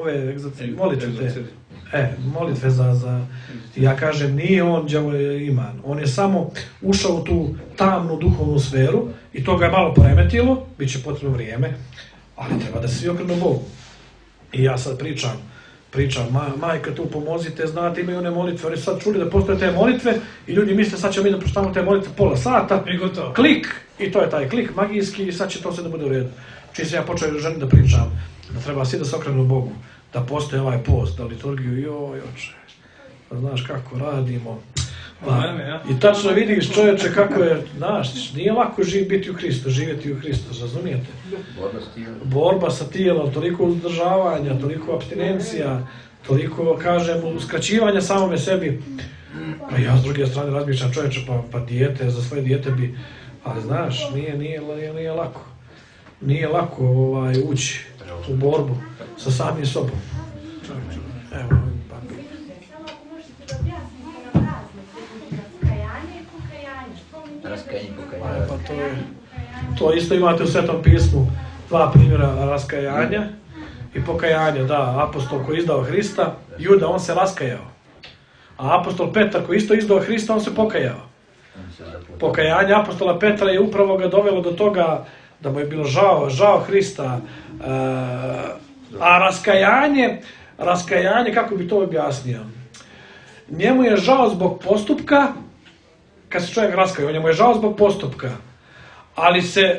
Speaker 2: molitve za... Ja kažem, nije on đavoiman, on je samo ušao u tu tamnu duhovnu sferu i to ga je malo poremetilo, bit će potrebno vrijeme, ali treba da se svi okrenu Bogu. I ja sad pričam, majka tu pomozite, znate, imaju one molitve, oni sad čuli da postoje te molitve i ljudi misle sad ćemo mi da pročitamo te molitve pola sata, klik, i to je taj klik magijski i sad će to sve da bude u redu. Čim sam ja počeo ženi da pričam, da treba svi da se okrenu Bogu, da postoje ovaj post, da liturgiju, joj oče, pa znaš kako radimo. I tačno vidiš čovječe kako je, znaš, nije lako biti u Hristu, živjeti u Hristu, razumijete? Borba sa tijelom, toliko uzdržavanja, toliko apstinencija, toliko, kažem, uskraćivanja samome sebi. A ja s druge strane razmišljam čovječe, pa dijete, za svoje dijete bi, ali znaš, nije lako. Nije lako ući u borbu sa samim sobom. Evo, pa to isto imate u Svetom pismu, dva primjera raskajanja i pokajanja. Da, apostol koji je izdao Hrista, Juda, on se raskajao. A apostol Petar koji isto izdao Hrista, on se pokajao. Pokajanje apostola Petra je upravo ga dovelo do toga da mu je bilo žao Hrista. A raskajanje, kako bi to objasnio? Njemu je žao zbog postupka, kad se čovjek raskaju, njemu je žao zbog postupka, ali se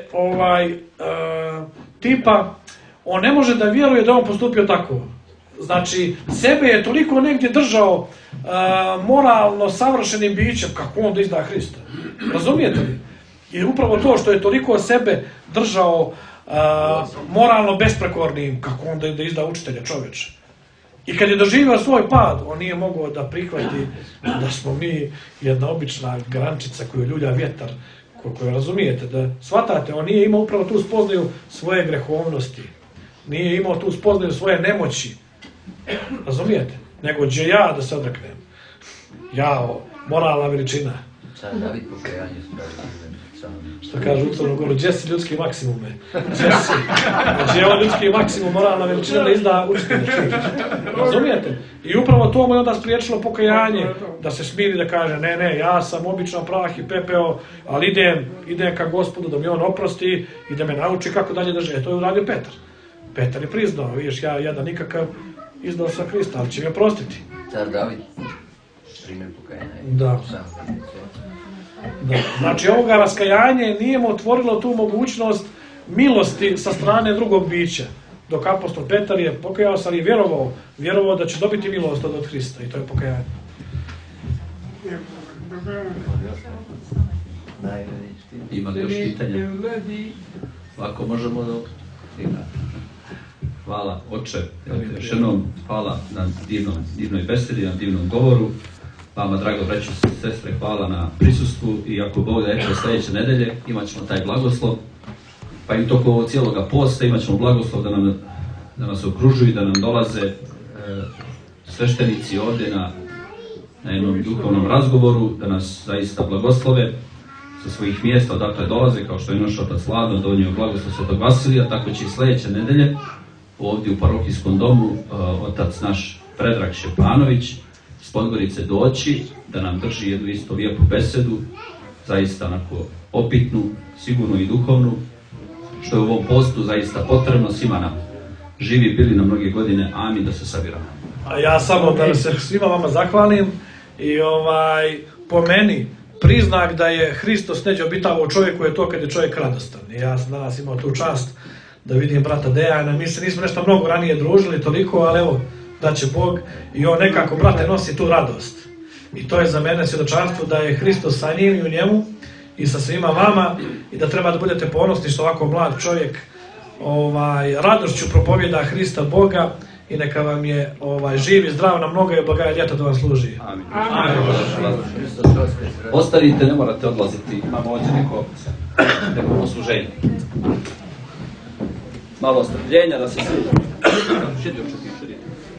Speaker 2: tipa, on ne može da vjeruje da on postupio tako. Znači, sebe je toliko negdje držao moralno savršenim bićem, kako on da izda Hrista. Razumijete li? I upravo to što je toliko sebe držao moralno besprekornim, kako on da izda učitelja čovječe. I kad je doživio svoj pad, on nije mogao da prihvati da smo mi jedna obična grančica koju ljulja vjetar, koju razumijete, da shvatate, on nije imao upravo tu spoznaju svoje grehovnosti, nije imao tu spoznaju svoje nemoći, razumijete, nego gdje ja da se odreknem, ja, moralna veličina.
Speaker 4: Sad David pokajanje
Speaker 2: Što kaže u Crnom Goru, gdje si ljudski maksimume? Gdje je on ljudski maksimum, moralna veličina da izda učitelja. Razumijete? I upravo to mu je onda spriječilo pokajanje, da se smiri, da kaže, ne, ja sam običan prah i pepeo, ali idem ka Gospodu da mi on oprosti i da me nauči kako dalje da žive. To je uradio Petar. Petar je priznao, vidiš, ja da nikakav izdao sam Hrista, ali će mi oprostiti.
Speaker 4: Car David, primjer pokajanja.
Speaker 2: Da. Znači, ovoga raskajanje nije mu otvorilo tu mogućnost milosti sa strane drugog bića. Dok apostol Petar je pokajao se, ali je vjerovao da će dobiti milost od Hrista i to je pokajanje.
Speaker 1: Ima li još pitanja? Ovako možemo da... Hvala, oče, još jednom hvala na divnoj besedi, na divnom govoru. Vama, drago braćo i sestre, hvala na prisustvu i ako Bog da eto sljedeće nedelje imat ćemo taj blagoslov, pa i toko ovog cijeloga posta imat ćemo blagoslov da nas okružuju i da nam dolaze sveštenici ovdje na jednom duhovnom razgovoru, da nas zaista blagoslove sa svojih mjesta odakle dolaze, kao što je naš otac Vlado donio blagoslov Svetog Vasilija, tako će i sljedeće nedelje ovdje u parohijskom domu otac naš Predrag Šepanović s Podgorice doći da nam drži jednu isto lijepu besedu, zaista onako opitnu, sigurnu i duhovnu, što je u ovom postu zaista potrebno svima nam. Živi bili na mnoge godine, amin, da se sabiramo.
Speaker 2: A ja samo da se svima vama zahvalim i po meni priznak da je Hristos neđe obitavao u čovjeku je to kad je čovjek radostan. I ja sam danas imao tu čast da vidim brata Dejana, mi se nismo nešto mnogo ranije družili toliko, ali evo, da će Bog i on nekako, brate, nosi tu radost. I to je za mene svjedočanstvo da je Hristos sa njim i u njemu i sa svima vama i da treba da budete ponosni što ovako mlad čovjek radošću propovjeda Hrista Boga i neka vam je živ i zdrav na mnoga i blaga ljeta da vam služi.
Speaker 1: Amin. Ostanite, ne morate odlaziti, imamo ovdje neko posluženje. Malo strpljenja da se svi